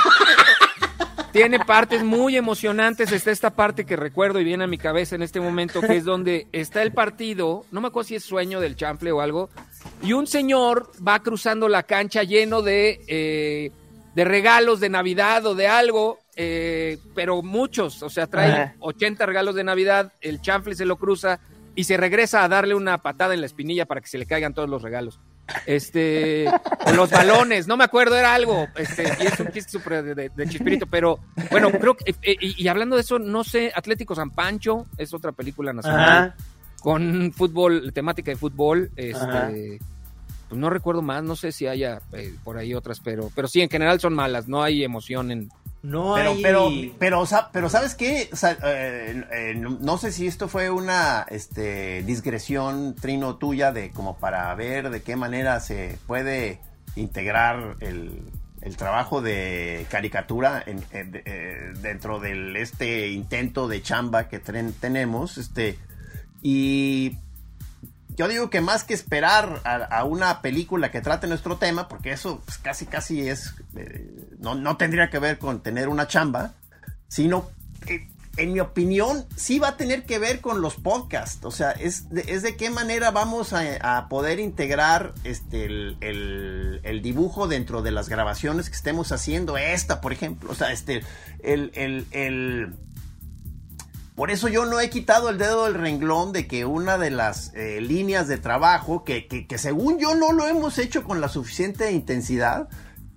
Tiene partes muy emocionantes. Está esta parte que recuerdo y viene a mi cabeza en este momento, que es donde está el partido, no me acuerdo si es Sueño del Chanfle o algo, y un señor va cruzando la cancha lleno de, eh, de regalos de Navidad o de algo, eh, pero muchos, o sea, trae Ajá. ochenta regalos de Navidad, el chanfle se lo cruza y se regresa a darle una patada en la espinilla para que se le caigan todos los regalos. Este, o los balones, no me acuerdo, era algo, este, y es un chiste súper de, de, de Chispirito, pero bueno, creo que, eh, y, y hablando de eso, no sé, Atlético San Pancho es otra película nacional Ajá. con fútbol, temática de fútbol, este, pues no recuerdo más, no sé si haya eh, por ahí otras, pero, pero sí, en general son malas, no hay emoción en... No pero, hay... pero, pero, pero, ¿sabes qué? O sea, eh, eh, no sé si esto fue una este, digresión, Trino, tuya, de como para ver de qué manera se puede integrar el, el trabajo de caricatura en, en, eh, dentro de este intento de chamba que ten, tenemos. Este, y yo digo que más que esperar a, a una película que trate nuestro tema, porque eso pues, casi casi es, eh, no, no tendría que ver con tener una chamba, sino, eh, en mi opinión, sí va a tener que ver con los podcasts. O sea, es de, es de qué manera vamos a, a poder integrar este el, el, el dibujo dentro de las grabaciones que estemos haciendo. Esta, por ejemplo, o sea, este, el, el, el Por eso yo no he quitado el dedo del renglón de que una de las eh, líneas de trabajo, que, que, que según yo no lo hemos hecho con la suficiente intensidad,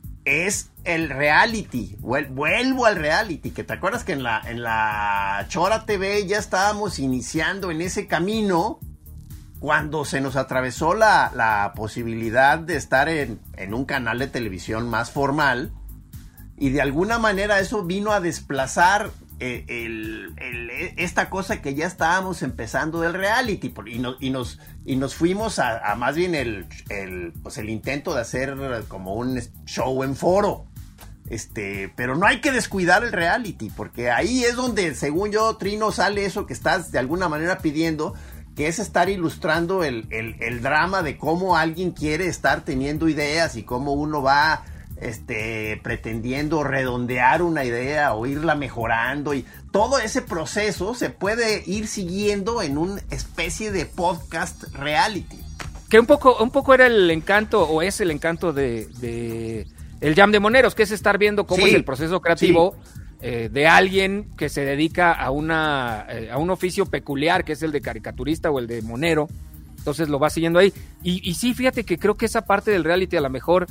es el reality. Vuelvo al reality, que te acuerdas que en la, en la Chora T V ya estábamos iniciando en ese camino cuando se nos atravesó la, la posibilidad de estar en, en un canal de televisión más formal, y de alguna manera eso vino a desplazar El, el, el, esta cosa que ya estábamos empezando del reality, y, no, y, nos, y nos fuimos a, a más bien el, el, pues el intento de hacer como un show en foro, este, pero no hay que descuidar el reality, porque ahí es donde, según yo, Trino, sale eso que estás de alguna manera pidiendo, que es estar ilustrando el, el, el drama de cómo alguien quiere estar teniendo ideas y cómo uno va Este, pretendiendo redondear una idea o irla mejorando, y todo ese proceso se puede ir siguiendo en una especie de podcast reality. Que un poco, un poco era el encanto, o es el encanto de, de el Jam de Moneros, que es estar viendo cómo sí, es el proceso creativo sí. eh, de alguien que se dedica a una eh, a un oficio peculiar, que es el de caricaturista o el de monero. Entonces lo va siguiendo ahí. Y, y sí, fíjate que creo que esa parte del reality a lo mejor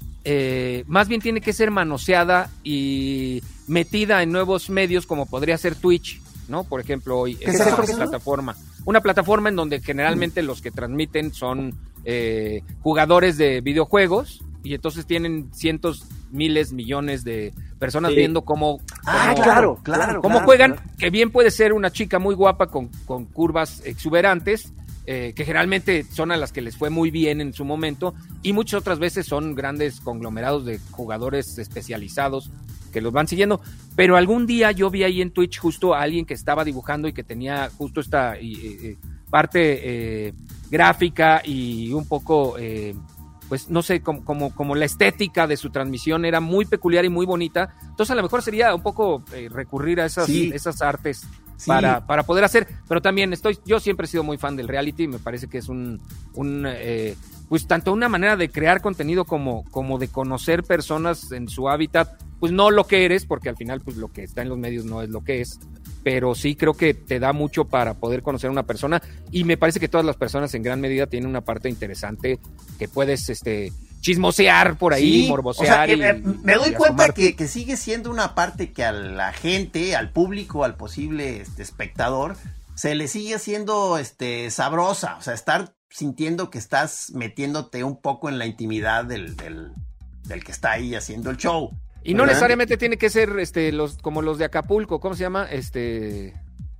Eh, más bien tiene que ser manoseada y metida en nuevos medios, como podría ser Twitch, ¿no? Por ejemplo, hoy es una plataforma, una plataforma en donde generalmente mm. los que transmiten son eh, jugadores de videojuegos, y entonces tienen cientos, miles, millones de personas sí. viendo cómo, ah, cómo, claro, claro, cómo claro, juegan, claro. que bien puede ser una chica muy guapa con, con curvas exuberantes, Eh, que generalmente son a las que les fue muy bien en su momento, y muchas otras veces son grandes conglomerados de jugadores especializados que los van siguiendo. Pero algún día yo vi ahí en Twitch justo a alguien que estaba dibujando y que tenía justo esta eh, eh, parte eh, gráfica y un poco eh, pues no sé, como, como, como la estética de su transmisión era muy peculiar y muy bonita. Entonces a lo mejor sería un poco eh, recurrir a esas, sí. esas artes Sí. Para, para poder hacer, pero también estoy, yo siempre he sido muy fan del reality, me parece que es un, un eh, pues tanto una manera de crear contenido como, como de conocer personas en su hábitat, pues no lo que eres, porque al final pues lo que está en los medios no es lo que es, pero sí creo que te da mucho para poder conocer a una persona, y me parece que todas las personas en gran medida tienen una parte interesante que puedes, este... chismosear por ahí, sí, morbosear. O sea, que, y, eh, me doy y cuenta que, que sigue siendo una parte que a la gente, al público, al posible este, espectador, se le sigue haciendo este, sabrosa, o sea, estar sintiendo que estás metiéndote un poco en la intimidad del, del, del que está ahí haciendo el show. Y no ¿verdad? Necesariamente tiene que ser este, los, como los de Acapulco, ¿cómo se llama? Este...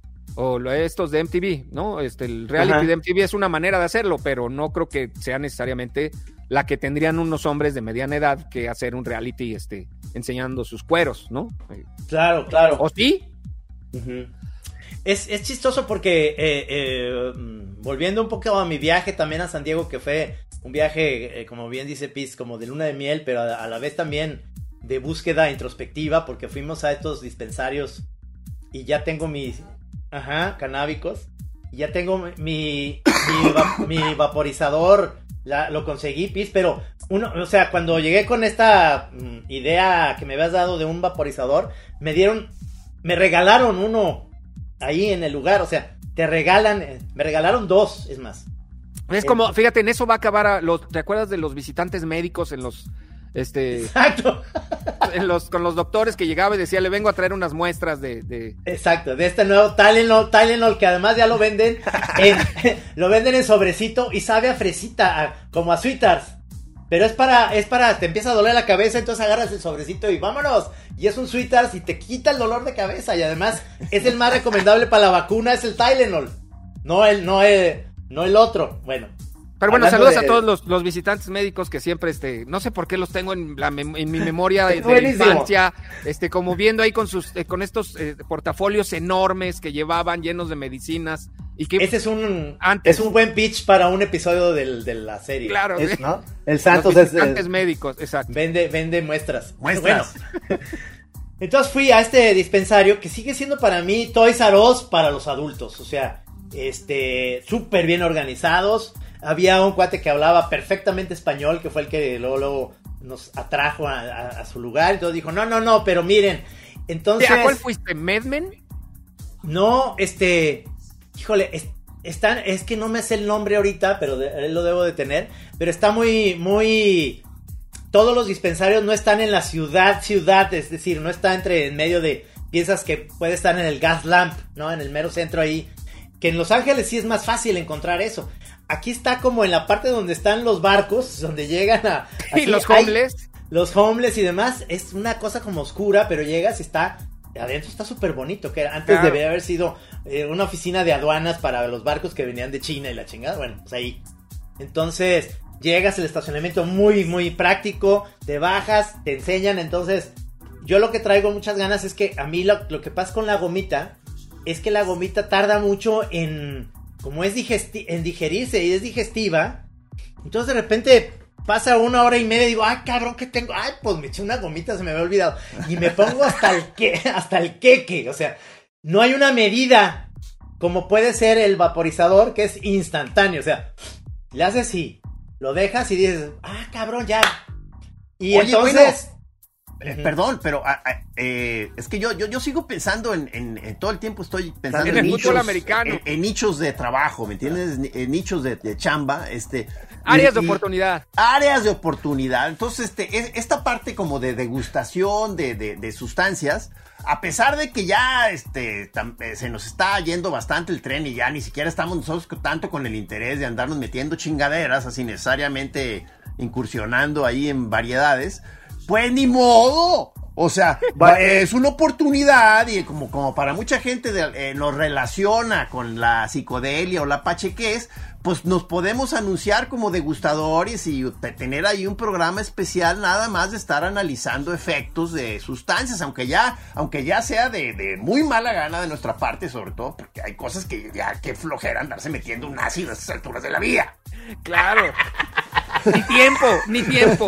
O estos de M T V, ¿no? Este, el reality Ajá. de M T V es una manera de hacerlo, pero no creo que sea necesariamente la que tendrían unos hombres de mediana edad que hacer un reality este, enseñando sus cueros, ¿no? Claro, claro. ¿O sí? Uh-huh. Es, es chistoso porque, eh, eh, volviendo un poco a mi viaje también a San Diego, que fue un viaje, eh, como bien dice Piz, como de luna de miel, pero a, a la vez también de búsqueda introspectiva, porque fuimos a estos dispensarios y ya tengo mis... Ajá, canábicos. Ya tengo mi mi, va, mi vaporizador, la, lo conseguí, Piz, pero uno, o sea, cuando llegué con esta mm, idea que me habías dado de un vaporizador, me dieron, me regalaron uno ahí en el lugar, o sea, te regalan, me regalaron dos, es más. Es como, fíjate, en eso va a acabar a los, ¿te acuerdas de los visitantes médicos en los Este, Exacto. En los, con los doctores que llegaba y decía, le vengo a traer unas muestras de... de... Exacto, de este nuevo Tylenol, Tylenol que además ya lo venden en, lo venden en sobrecito y sabe a fresita, a, como a Sweetards. Pero es para, es para, te empieza a doler la cabeza, entonces agarras el sobrecito y vámonos. Y es un Sweetards y te quita el dolor de cabeza. Y además es el más recomendable para la vacuna, es el Tylenol. No el, no el, no el otro. Bueno. Pero bueno, saludos de... a todos los, los visitantes médicos que siempre, este, no sé por qué los tengo en, la, en mi memoria de, de la infancia, este, como viendo ahí con sus, eh, con estos eh, portafolios enormes que llevaban llenos de medicinas. Y que ese es un, antes, es un buen pitch para un episodio del, de la serie. Claro, es, sí. ¿no? El Santos los visitantes es, es médicos, exacto. Vende, vende muestras. Muestras. Bueno. Entonces fui a este dispensario que sigue siendo para mí Toys R Us para los adultos, o sea, este, súper bien organizados. Había un cuate que hablaba perfectamente español, que fue el que luego, luego nos atrajo a, a, a su lugar. Entonces dijo, no, no, no, pero miren. Entonces, ¿a cuál fuiste? ¿Mad Men? No, este, híjole, es, están, es que no me sé el nombre ahorita, pero de, lo debo de tener. Pero está muy, muy... Todos los dispensarios no están en la ciudad, ciudad, es decir, no está entre en medio de... Piensas que puede estar en el Gas Lamp, ¿no? En el mero centro ahí. Que en Los Ángeles sí es más fácil encontrar eso. Aquí está como en la parte donde están los barcos, donde llegan a... Y los homeless. Los homeless y demás, es una cosa como oscura, pero llegas y está... Adentro está súper bonito, que antes claro. Debía haber sido eh, una oficina de aduanas para los barcos que venían de China y la chingada, bueno, pues ahí. Entonces, llegas, el estacionamiento muy, muy práctico, te bajas, te enseñan, entonces... Yo lo que traigo muchas ganas es que a mí lo, lo que pasa con la gomita, es que la gomita tarda mucho en... Como es digesti- en digerirse y es digestiva, entonces de repente pasa una hora y media y digo, ay cabrón, ¿qué tengo? Ay, pues me eché una gomita, se me había olvidado. Y me pongo hasta el que, hasta el queque, o sea, no hay una medida como puede ser el vaporizador que es instantáneo, o sea, le haces así, lo dejas y dices, ah cabrón, ya. Y Oye, entonces... Bueno. Eh, perdón, pero a, a, eh, es que yo, yo, yo sigo pensando en, en, en todo el tiempo estoy pensando en, en el nichos, fútbol americano, en, en nichos de trabajo, ¿me entiendes? En nichos de, de chamba, este, áreas y, de oportunidad, áreas de oportunidad. Entonces, este, es, esta parte como de degustación de, de, de sustancias, a pesar de que ya, este, tam, eh, se nos está yendo bastante el tren y ya ni siquiera estamos nosotros tanto con el interés de andarnos metiendo chingaderas, así necesariamente incursionando ahí en variedades. Pues ni modo, o sea, es una oportunidad y como, como para mucha gente de, eh, nos relaciona con la psicodelia o la pachequez, pues nos podemos anunciar como degustadores y tener ahí un programa especial nada más de estar analizando efectos de sustancias, aunque ya, aunque ya sea de, de muy mala gana de nuestra parte, sobre todo porque hay cosas que ya que flojera andarse metiendo un ácido a estas alturas de la vida. Claro. Ni tiempo, ni tiempo.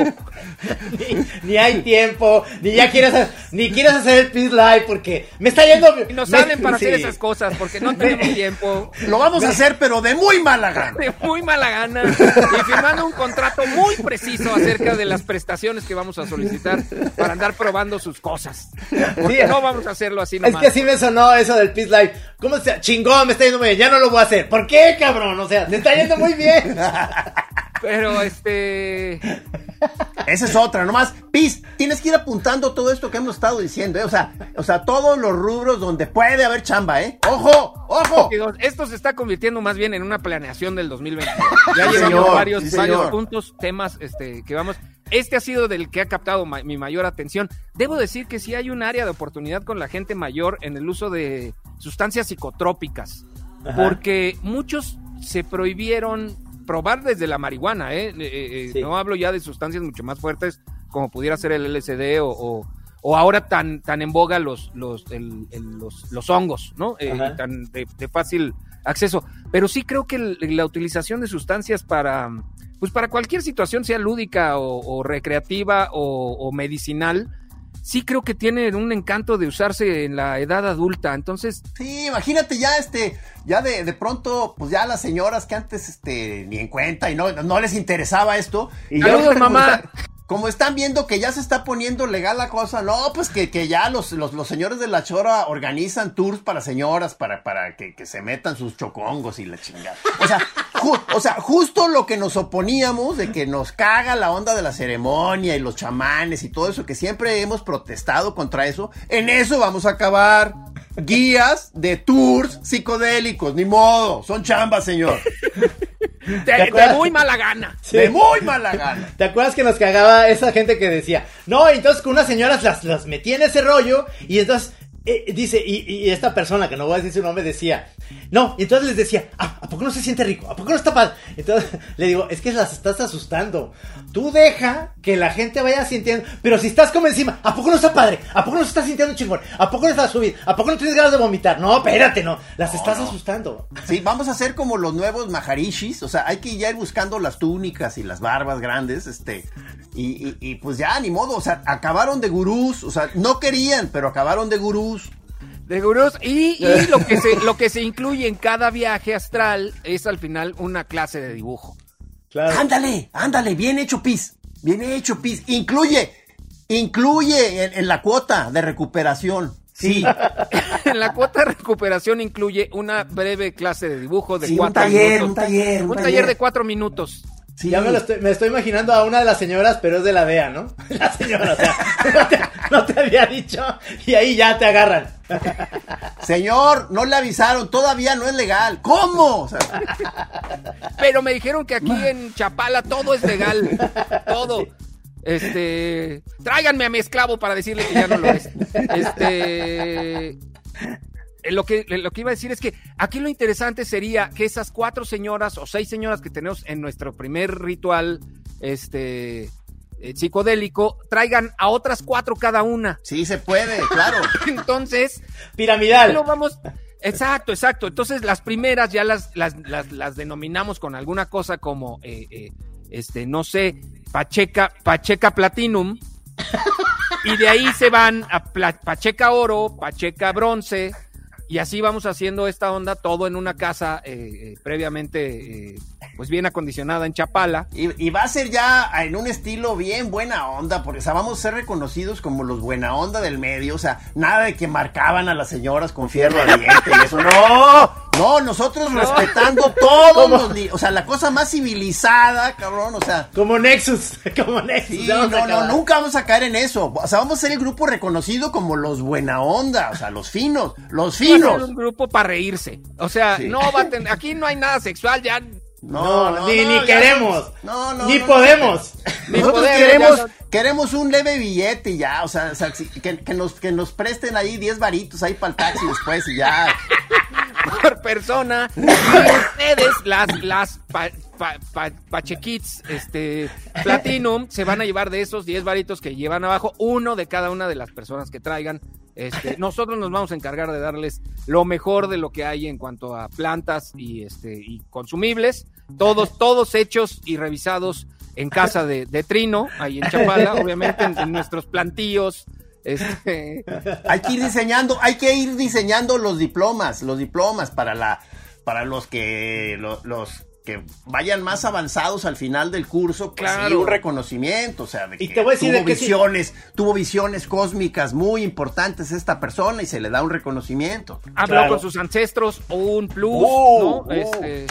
Ni, ni hay tiempo, ni ya quieres, ni quieres hacer el Peace Live porque me está yendo. Y no salen para sí. hacer esas cosas porque no tenemos tiempo. Lo vamos a hacer, pero de muy mala gana. De muy mala gana. Y firmando un contrato muy preciso acerca de las prestaciones que vamos a solicitar para andar probando sus cosas. Porque sí, no vamos a hacerlo así nomás. Es que sí me sonó eso del Peace Live. ¿Cómo se chingón? Me está yendo muy bien. Ya no lo voy a hacer. ¿Por qué, cabrón? O sea, me está yendo muy bien. Pero este Esa es otra, nomás, Pis, tienes que ir apuntando todo esto que hemos estado diciendo, ¿eh? O sea, o sea, todos los rubros donde puede haber chamba, ¿eh? ¡Ojo! ¡Ojo! Esto se está convirtiendo más bien en una planeación del dos mil veinte. Ya llevamos señor, varios, sí, varios señor. puntos, temas, este, que vamos... Este ha sido del que ha captado ma- mi mayor atención. Debo decir que sí hay un área de oportunidad con la gente mayor en el uso de sustancias psicotrópicas. Ajá. Porque muchos se prohibieron probar desde la marihuana, ¿eh? eh, eh sí. No hablo ya de sustancias mucho más fuertes como pudiera ser el L S D o, o, o ahora tan, tan en boga los, los, el, el, los, los hongos, ¿no? Eh, tan de, de fácil acceso. Pero sí creo que el, la utilización de sustancias para, pues para cualquier situación, sea lúdica o, o recreativa o, o medicinal, sí creo que tiene un encanto de usarse en la edad adulta, entonces... Sí, imagínate ya, este, ya de, de pronto, pues ya las señoras que antes, este, ni en cuenta y no, no les interesaba esto. Y ¡saludos, ya, mamá! Como están viendo que ya se está poniendo legal la cosa, no, pues que, que ya los, los, los señores de la Chora organizan tours para señoras, para, para que, que se metan sus chocongos y la chingada. O sea, ju, o sea, justo lo que nos oponíamos de que nos caga la onda de la ceremonia y los chamanes y todo eso, que siempre hemos protestado contra eso, en eso vamos a acabar. Guías de tours psicodélicos, ni modo, son chambas, señor. De, de muy mala gana. Sí. De muy mala gana. ¿Te acuerdas que nos cagaba esa gente que decía, no, entonces con unas señoras las, las metí en ese rollo y entonces eh, dice, y, y esta persona que no voy a decir su nombre decía, no, y entonces les decía, ah, ¿a poco no se siente rico? ¿A poco no está padre? Entonces le digo, es que las estás asustando. Tú deja que la gente vaya sintiendo, pero si estás como encima, ¿a poco no está padre? ¿A poco no se está sintiendo chingón? ¿A poco no estás subido? ¿A poco no tienes ganas de vomitar? No, espérate, no, las no, estás no. asustando. Sí, vamos a hacer como los nuevos maharishis, o sea, hay que ya ir buscando las túnicas y las barbas grandes, este, y, y, y pues ya, ni modo, o sea, acabaron de gurús, o sea, no querían, pero acabaron de gurús. De gurús, y, y lo que se, lo que se incluye en cada viaje astral es al final una clase de dibujo. Claro. Ándale, ándale, bien hecho, Pis, bien hecho, Pis, incluye, incluye en, en la cuota de recuperación. Sí. En la cuota de recuperación incluye una breve clase de dibujo de sí, cuatro un taller, minutos. Un taller, un, un taller. taller de cuatro minutos. Sí. Ya me, lo estoy, me estoy imaginando a una de las señoras, pero es de la D E A, ¿no? La señora, o sea, no te, no te había dicho y ahí ya te agarran. Señor, no le avisaron, todavía no es legal. ¿Cómo? O sea, pero me dijeron que aquí en Chapala todo es legal, todo. Sí. Este, tráiganme a mi esclavo para decirle que ya no lo es. Este... Lo que, lo que iba a decir es que aquí lo interesante sería que esas cuatro señoras o seis señoras que tenemos en nuestro primer ritual este eh, psicodélico traigan a otras cuatro cada una. Sí, se puede, claro. Entonces, piramidal. Lo vamos, exacto, exacto. Entonces las primeras ya las, las, las, las denominamos con alguna cosa como, eh, eh, este, no sé, Pacheca, Pacheca Platinum. Y de ahí se van a Pla, Pacheca Oro, Pacheca Bronce. Y así vamos haciendo esta onda, todo en una casa eh, eh, previamente eh, pues bien acondicionada en Chapala. Y, y va a ser ya en un estilo bien buena onda, porque o sea, vamos a ser reconocidos como los buena onda del medio, o sea, nada de que marcaban a las señoras con fierro ardiente y eso, no, no, nosotros no. Respetando todos los, o sea, la cosa más civilizada, cabrón, o sea. Como Nexus, como Nexus. Sí, no, no, nunca vamos a caer en eso, o sea, vamos a ser el grupo reconocido como los buena onda, o sea, los finos, los finos. Va a ser un grupo para reírse, o sea, sí. no va a tener, aquí no hay nada sexual, ya. No, no, ni, no, ni queremos, no, no, ni no, podemos. No, Nosotros podemos, queremos, no... queremos un leve billete y ya, o sea, o sea que, que, nos, que nos presten ahí diez varitos ahí para el taxi después y ya. Por persona, y ustedes, las, las pa, pa, pa, Pachequits, este, Platinum, se van a llevar de esos diez varitos que llevan abajo, uno de cada una de las personas que traigan. Este, nosotros nos vamos a encargar de darles lo mejor de lo que hay en cuanto a plantas y este y consumibles, todos, todos hechos y revisados en casa de, de Trino, ahí en Chapala, obviamente en, en nuestros plantíos. Este... Hay que ir diseñando, hay que ir diseñando los diplomas, los diplomas para la, para los que los, los que vayan más avanzados al final del curso, pues claro. Sí, un reconocimiento, o sea, de que y te voy a decir tuvo de que visiones, sí. tuvo visiones cósmicas muy importantes esta persona y se le da un reconocimiento. Habló claro. con sus ancestros, un plus, uh, ¿no? Uh. Este...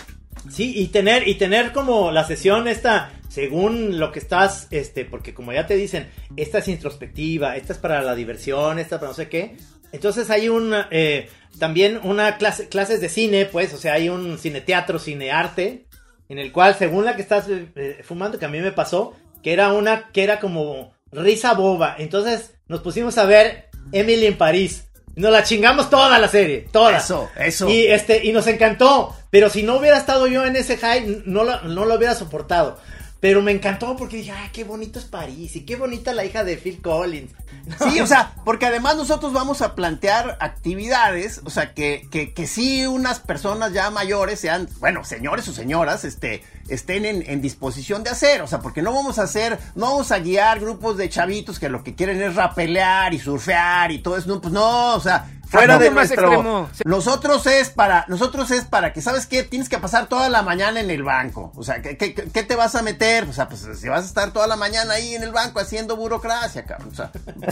Sí, y tener, y tener como la sesión esta, según lo que estás, este, porque como ya te dicen, esta es introspectiva, esta es para la diversión, esta para no sé qué. Entonces hay un, eh, también una clase, clases de cine, pues, o sea, hay un cineteatro, cinearte, en el cual, según la que estás eh, fumando, que a mí me pasó, que era una, que era como risa boba. Entonces nos pusimos a ver Emily en París. Nos la chingamos toda la serie, toda. Eso, eso. Y este, y nos encantó. Pero si no hubiera estado yo en ese high, no lo, no lo hubiera soportado. Pero me encantó porque dije, ay, qué bonito es París. Y qué bonita la hija de Phil Collins. Sí, o sea, porque además nosotros vamos a plantear actividades, o sea, que, que, que sí unas personas ya mayores sean, bueno, señores o señoras, este, estén en, en disposición de hacer, o sea, porque no vamos a hacer, no vamos a guiar grupos de chavitos que lo que quieren es rapelear y surfear y todo eso, no, pues no, o sea, fuera de más nuestro, extremo. nosotros es para, nosotros es para que, ¿sabes qué? Tienes que pasar toda la mañana en el banco, o sea, ¿qué, qué, qué te vas a meter? O sea, pues si vas a estar toda la mañana ahí en el banco haciendo burocracia, cabrón, o sea.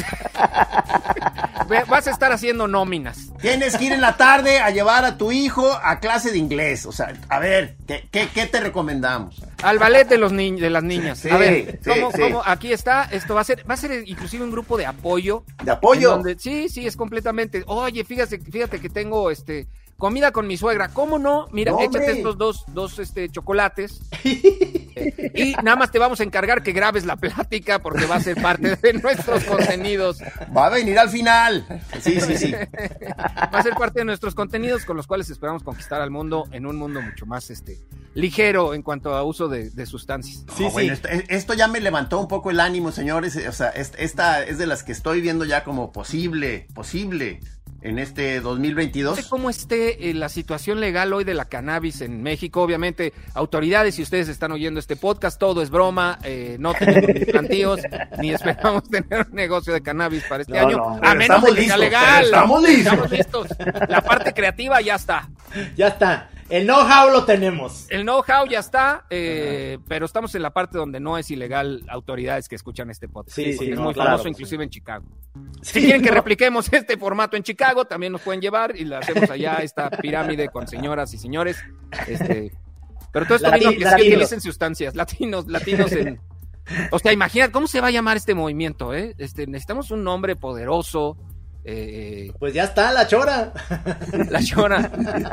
Vas a estar haciendo nóminas. Tienes que ir en la tarde a llevar a tu hijo a clase de inglés, o sea, a ver, ¿qué, qué, qué te recomendamos? Al ballet de los ni- de las niñas. Sí, a ver, sí, ¿cómo, sí. cómo? Aquí está, esto va a ser, va a ser inclusive un grupo de apoyo. ¿De apoyo? en donde- sí, sí, es completamente. Oye, fíjate, fíjate que tengo este comida con mi suegra. ¿Cómo no? Mira, No, échate hombre. estos dos, dos este, chocolates. Eh, y nada más te vamos a encargar que grabes la plática porque va a ser parte de nuestros contenidos. Va a venir al final. Sí, sí, sí. Va a ser parte de nuestros contenidos con los cuales esperamos conquistar al mundo en un mundo mucho más este ligero en cuanto a uso de, de sustancias. Sí, No, sí. bueno, esto, esto ya me levantó un poco el ánimo, señores. O sea, es- esta es de las que estoy viendo ya como posible, posible en este dos mil No veintidós. sé cómo esté eh, la situación legal hoy de la cannabis en México. Obviamente, autoridades, si ustedes están oyendo este podcast, todo es broma. Eh, no tenemos ni plantíos, ni esperamos tener un negocio de cannabis para este No, año. no, a pero menos estamos de que sea listos, legal. pero estamos listos. Estamos listos. La parte creativa ya está. Ya está. El know-how lo tenemos. El know-how ya está, eh, pero estamos en la parte donde no es ilegal autoridades que escuchan este podcast. Sí, porque sí, es no, muy claro, famoso sí. inclusive en Chicago. Sí, Si quieren que no. repliquemos este formato en Chicago, también nos pueden llevar y la hacemos allá, esta pirámide con señoras y señores. Este, pero todo esto Lati- vino que sí latinos. utilicen sustancias, latinos, latinos en... O sea, imagínate, ¿cómo se va a llamar este movimiento? Eh? Este, necesitamos un nombre poderoso. Eh, Pues ya está, la chora. la chora.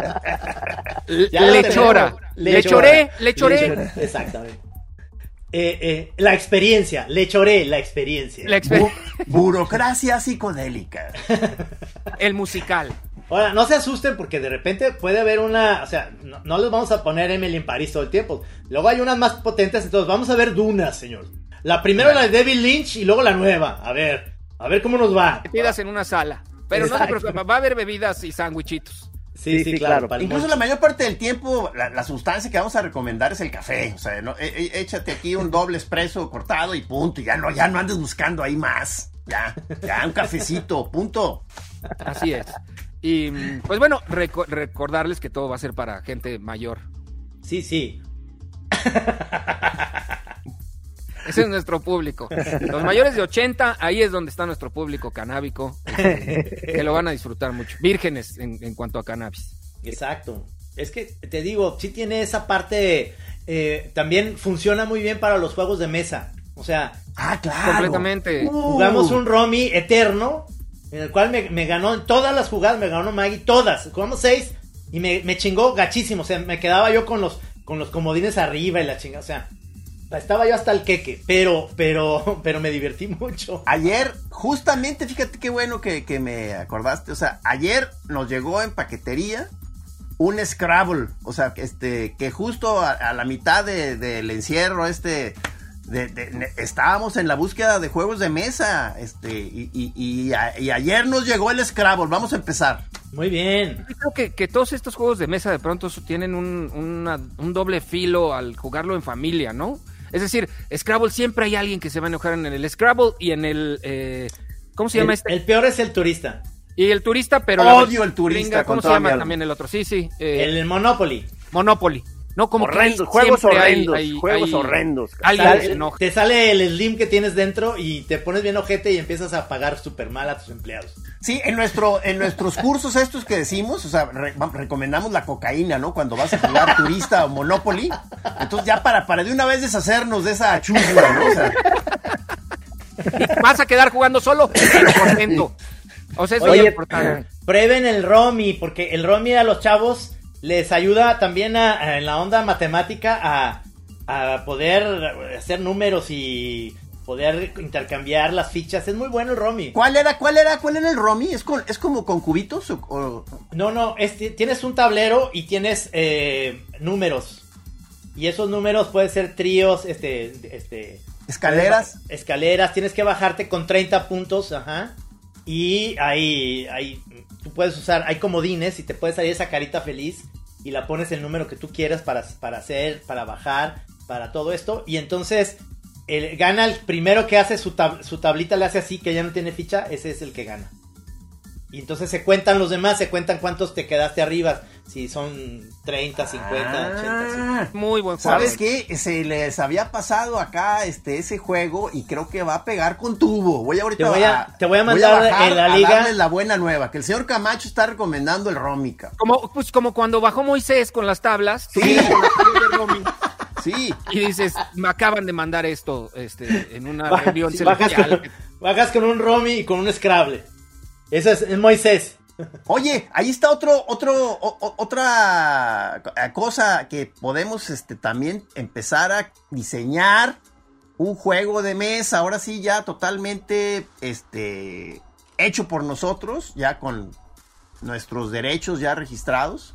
Ya lo Le tenemos. chora. Le choré, le choré. Exactamente. Eh, eh, la experiencia, le choré la experiencia. La exper- Bu- burocracia psicodélica. el musical. Ahora, no se asusten porque de repente puede haber una, o sea, no, no les vamos a poner Emily en París todo el tiempo. Luego hay unas más potentes, entonces vamos a ver Dunas, señor. La primera la de David Lynch y luego la nueva. A ver, a ver cómo nos va. Metidas en una sala. Pero no se Exacto. preocupen, va a haber bebidas y sándwichitos. Sí, sí, claro. para el Incluso moncho. la mayor parte del tiempo, la, la sustancia que vamos a recomendar es el café. O sea, no, e- e- échate aquí un doble espresso cortado y punto. Ya no, ya no andes buscando ahí más. Ya, ya, un cafecito, punto. Así es. Y mm, pues bueno, reco- recordarles que todo va a ser para gente mayor. Sí, sí. Ese es nuestro público. Los mayores de ochenta, ahí es donde está nuestro público canábico, este, que lo van a disfrutar mucho. Vírgenes en, en cuanto a cannabis. Exacto. Es que te digo, sí tiene esa parte. Eh, también funciona muy bien para los juegos de mesa. O sea, Ah, claro. Completamente. Uh. jugamos un Romy eterno, en el cual me, me ganó en todas las jugadas, me ganó Maggie, todas. Jugamos seis y me, me chingó gachísimo. O sea, me quedaba yo con los, con los comodines arriba y la chingada. O sea, estaba yo hasta el queque, pero, pero, pero me divertí mucho. Ayer, justamente, fíjate qué bueno que, que me acordaste. O sea, ayer nos llegó en paquetería un Scrabble. O sea, que este, que justo a, a la mitad de, del encierro, este. De, de, ne- estábamos en la búsqueda de juegos de mesa, este, y, y, y, a- y ayer nos llegó el Scrabble. Vamos a empezar. Muy bien. Yo creo que, que todos estos juegos de mesa de pronto tienen un, una- un doble filo al jugarlo en familia, ¿no? Es decir, Scrabble siempre hay alguien que se va a enojar en el Scrabble y en el... eh, ¿Cómo se llama El, este? el peor es el turista. Y el turista, pero... Odio la el turista gringa, ¿cómo con se toda llama mi alma. también el otro? Sí, sí. eh, El Monopoly. Monopoly. No, como horrendos, que juegos siempre hay- horrendos, hay- juegos hay- horrendos. alguien Sale- se enoja. te sale el slim que tienes dentro y te pones bien ojete y empiezas a pagar súper mal a tus empleados. Sí, en nuestro, en nuestros cursos estos que decimos, o sea, re- va- recomendamos la cocaína, ¿no? Cuando vas a jugar turista o Monopoly. Entonces ya para, para de una vez deshacernos de esa chusma, ¿no? O sea, Vas a quedar jugando solo, pero contento. O sea, eso es Oye, lo importante. prueben el Romy, porque el Romy a los chavos les ayuda también a, a- en la onda matemática a, a poder hacer números y poder intercambiar las fichas. Es muy bueno el Romy. ¿cuál era, cuál era, cuál era el Romy? ¿Es con, es como con cubitos o, o- No, no, es- tienes un tablero y tienes eh, números. Y esos números pueden ser tríos, este, este... escaleras? Escaleras, tienes que bajarte con treinta puntos, ajá. Y ahí, ahí, tú puedes usar, hay comodines y te puede salir esa carita feliz y la pones el número que tú quieras para, para hacer, para bajar, para todo esto. Y entonces, el, gana el primero que hace su, tab, su tablita, le hace así, que ya no tiene ficha, ese es el que gana. Y entonces se cuentan los demás, se cuentan cuántos te quedaste arriba. Si son treinta, cincuenta, ochenta, sí. Muy buen juego. ¿Sabes qué? Se les había pasado acá este ese juego y creo que va a pegar con tubo. Voy ahorita Te voy a- te voy a mandar bajar en la a liga. darles la buena nueva, que el señor Camacho está recomendando el Rómica. Como, pues, como cuando bajó Moisés con las tablas. Sí. con las tablas de Romy, Sí. Y dices, me acaban de mandar esto este, en una Baja- reunión sí, bajas, celestial. con, bajas con un Romy y con un Scrabble. Eso es, es Moisés. Oye, ahí está otro, otro, o- o- otra cosa que podemos este, también empezar a diseñar un juego de mesa, ahora sí ya totalmente este, hecho por nosotros, ya con nuestros derechos ya registrados.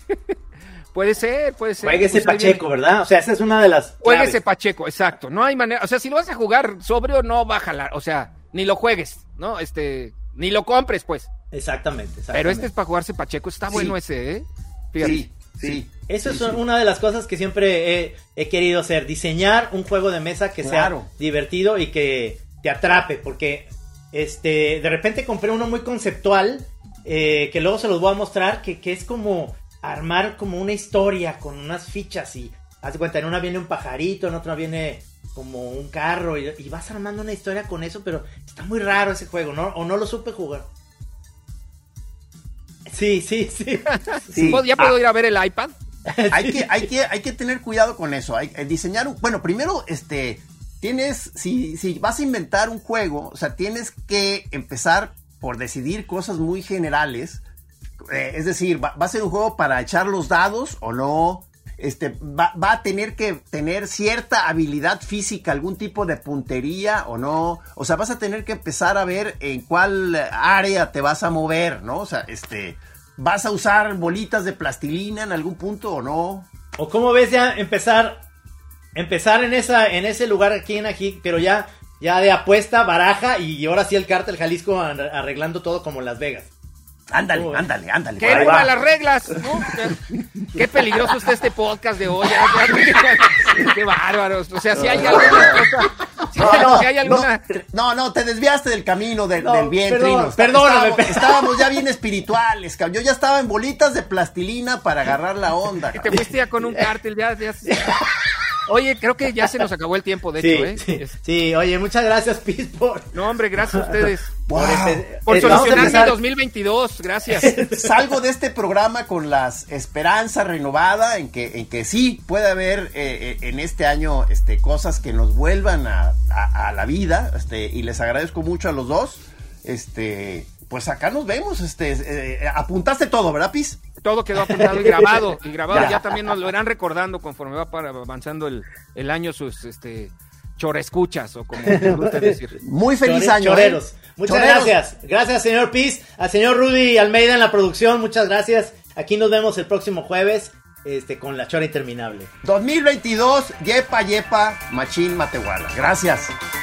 Puede ser, puede ser. Jueguese Pues ahí Pacheco, viene. ¿verdad? O sea, esa es una de las Jueguese claves. Pacheco, exacto. No hay manera. O sea, si lo vas a jugar sobrio, no va a jalar. O sea, ni lo juegues, ¿no? Este, ni lo compres, pues. Exactamente, exactamente. Pero este es para jugarse Pacheco. Está Sí. bueno ese, ¿eh? Fíjate. Sí, sí. Eso Sí, es sí. una de las cosas que siempre he, he querido hacer, diseñar un juego de mesa que Claro. sea divertido y que te atrape, porque este de repente compré uno muy conceptual, eh, que luego se los voy a mostrar, que, que es como armar como una historia con unas fichas y haz de cuenta, en una viene un pajarito, en otra viene como un carro y, y vas armando una historia con eso, pero está muy raro ese juego, ¿no? O no lo supe jugar. Sí, sí, sí. Sí. ¿Puedo- ¿Ya puedo ir a ver el iPad? Hay que, hay que, hay que tener cuidado con eso. Hay que diseñar un, bueno, primero, este, tienes, si, si vas a inventar un juego, o sea, tienes que empezar por decidir cosas muy generales. Eh, es decir, va, va a ser un juego para echar los dados o no. Este, va, va a tener que tener cierta habilidad física, algún tipo de puntería o no. O sea, vas a tener que empezar a ver en cuál área te vas a mover, ¿no? O sea, este, ¿vas a usar bolitas de plastilina en algún punto o no? O cómo ves ya empezar empezar en esa en ese lugar aquí en aquí, pero ya ya de apuesta, baraja y ahora sí el Cártel Jalisco ar- arreglando todo como en Las Vegas. Ándale, Uy. ándale, ándale. ¡Qué por ahí viva va. las reglas! ¿No? Qué, qué peligroso está este podcast de hoy. ya, ya, ¡Qué bárbaros! O sea, si hay alguna cosa... Si, No, no, si hay alguna... no, no, te desviaste del camino del, No, del bien, perdón, Trino. Está- perdóname, Estábamos, pe- estábamos ya bien espirituales, cabrón. Yo ya estaba en bolitas de plastilina para agarrar la onda. Te cabrón. fuiste ya con un cártel, ya, ya... Oye, creo que ya se nos acabó el tiempo, de Sí, hecho, ¿eh? sí, Es- sí, oye, muchas gracias, Piz, por, No, hombre, gracias a ustedes. Wow. empe- Por eh, vamos a solucionar mi empezar- dos mil veintidós, gracias. Salgo de este programa con la esperanza renovada en que, en que sí puede haber eh, eh, en este año este, cosas que nos vuelvan a, a- a la vida, este, y les agradezco mucho a los dos. Este, pues acá nos vemos. Este, eh, apuntaste todo, ¿verdad, Piz? Todo quedó apuntado y grabado. Y grabado Ya. ya también nos lo irán recordando conforme va para avanzando el, el año sus este chorescuchas o como les gusta decir. Muy feliz Chore- año. Choreros. ¿eh? Muchas Choreros. gracias. Gracias, señor Piz. Al señor Rudy Almeida en la producción. Muchas gracias. Aquí nos vemos el próximo jueves este, con la Chora Interminable. dos mil veintidós, yepa, yepa, machín, matehuala. Gracias.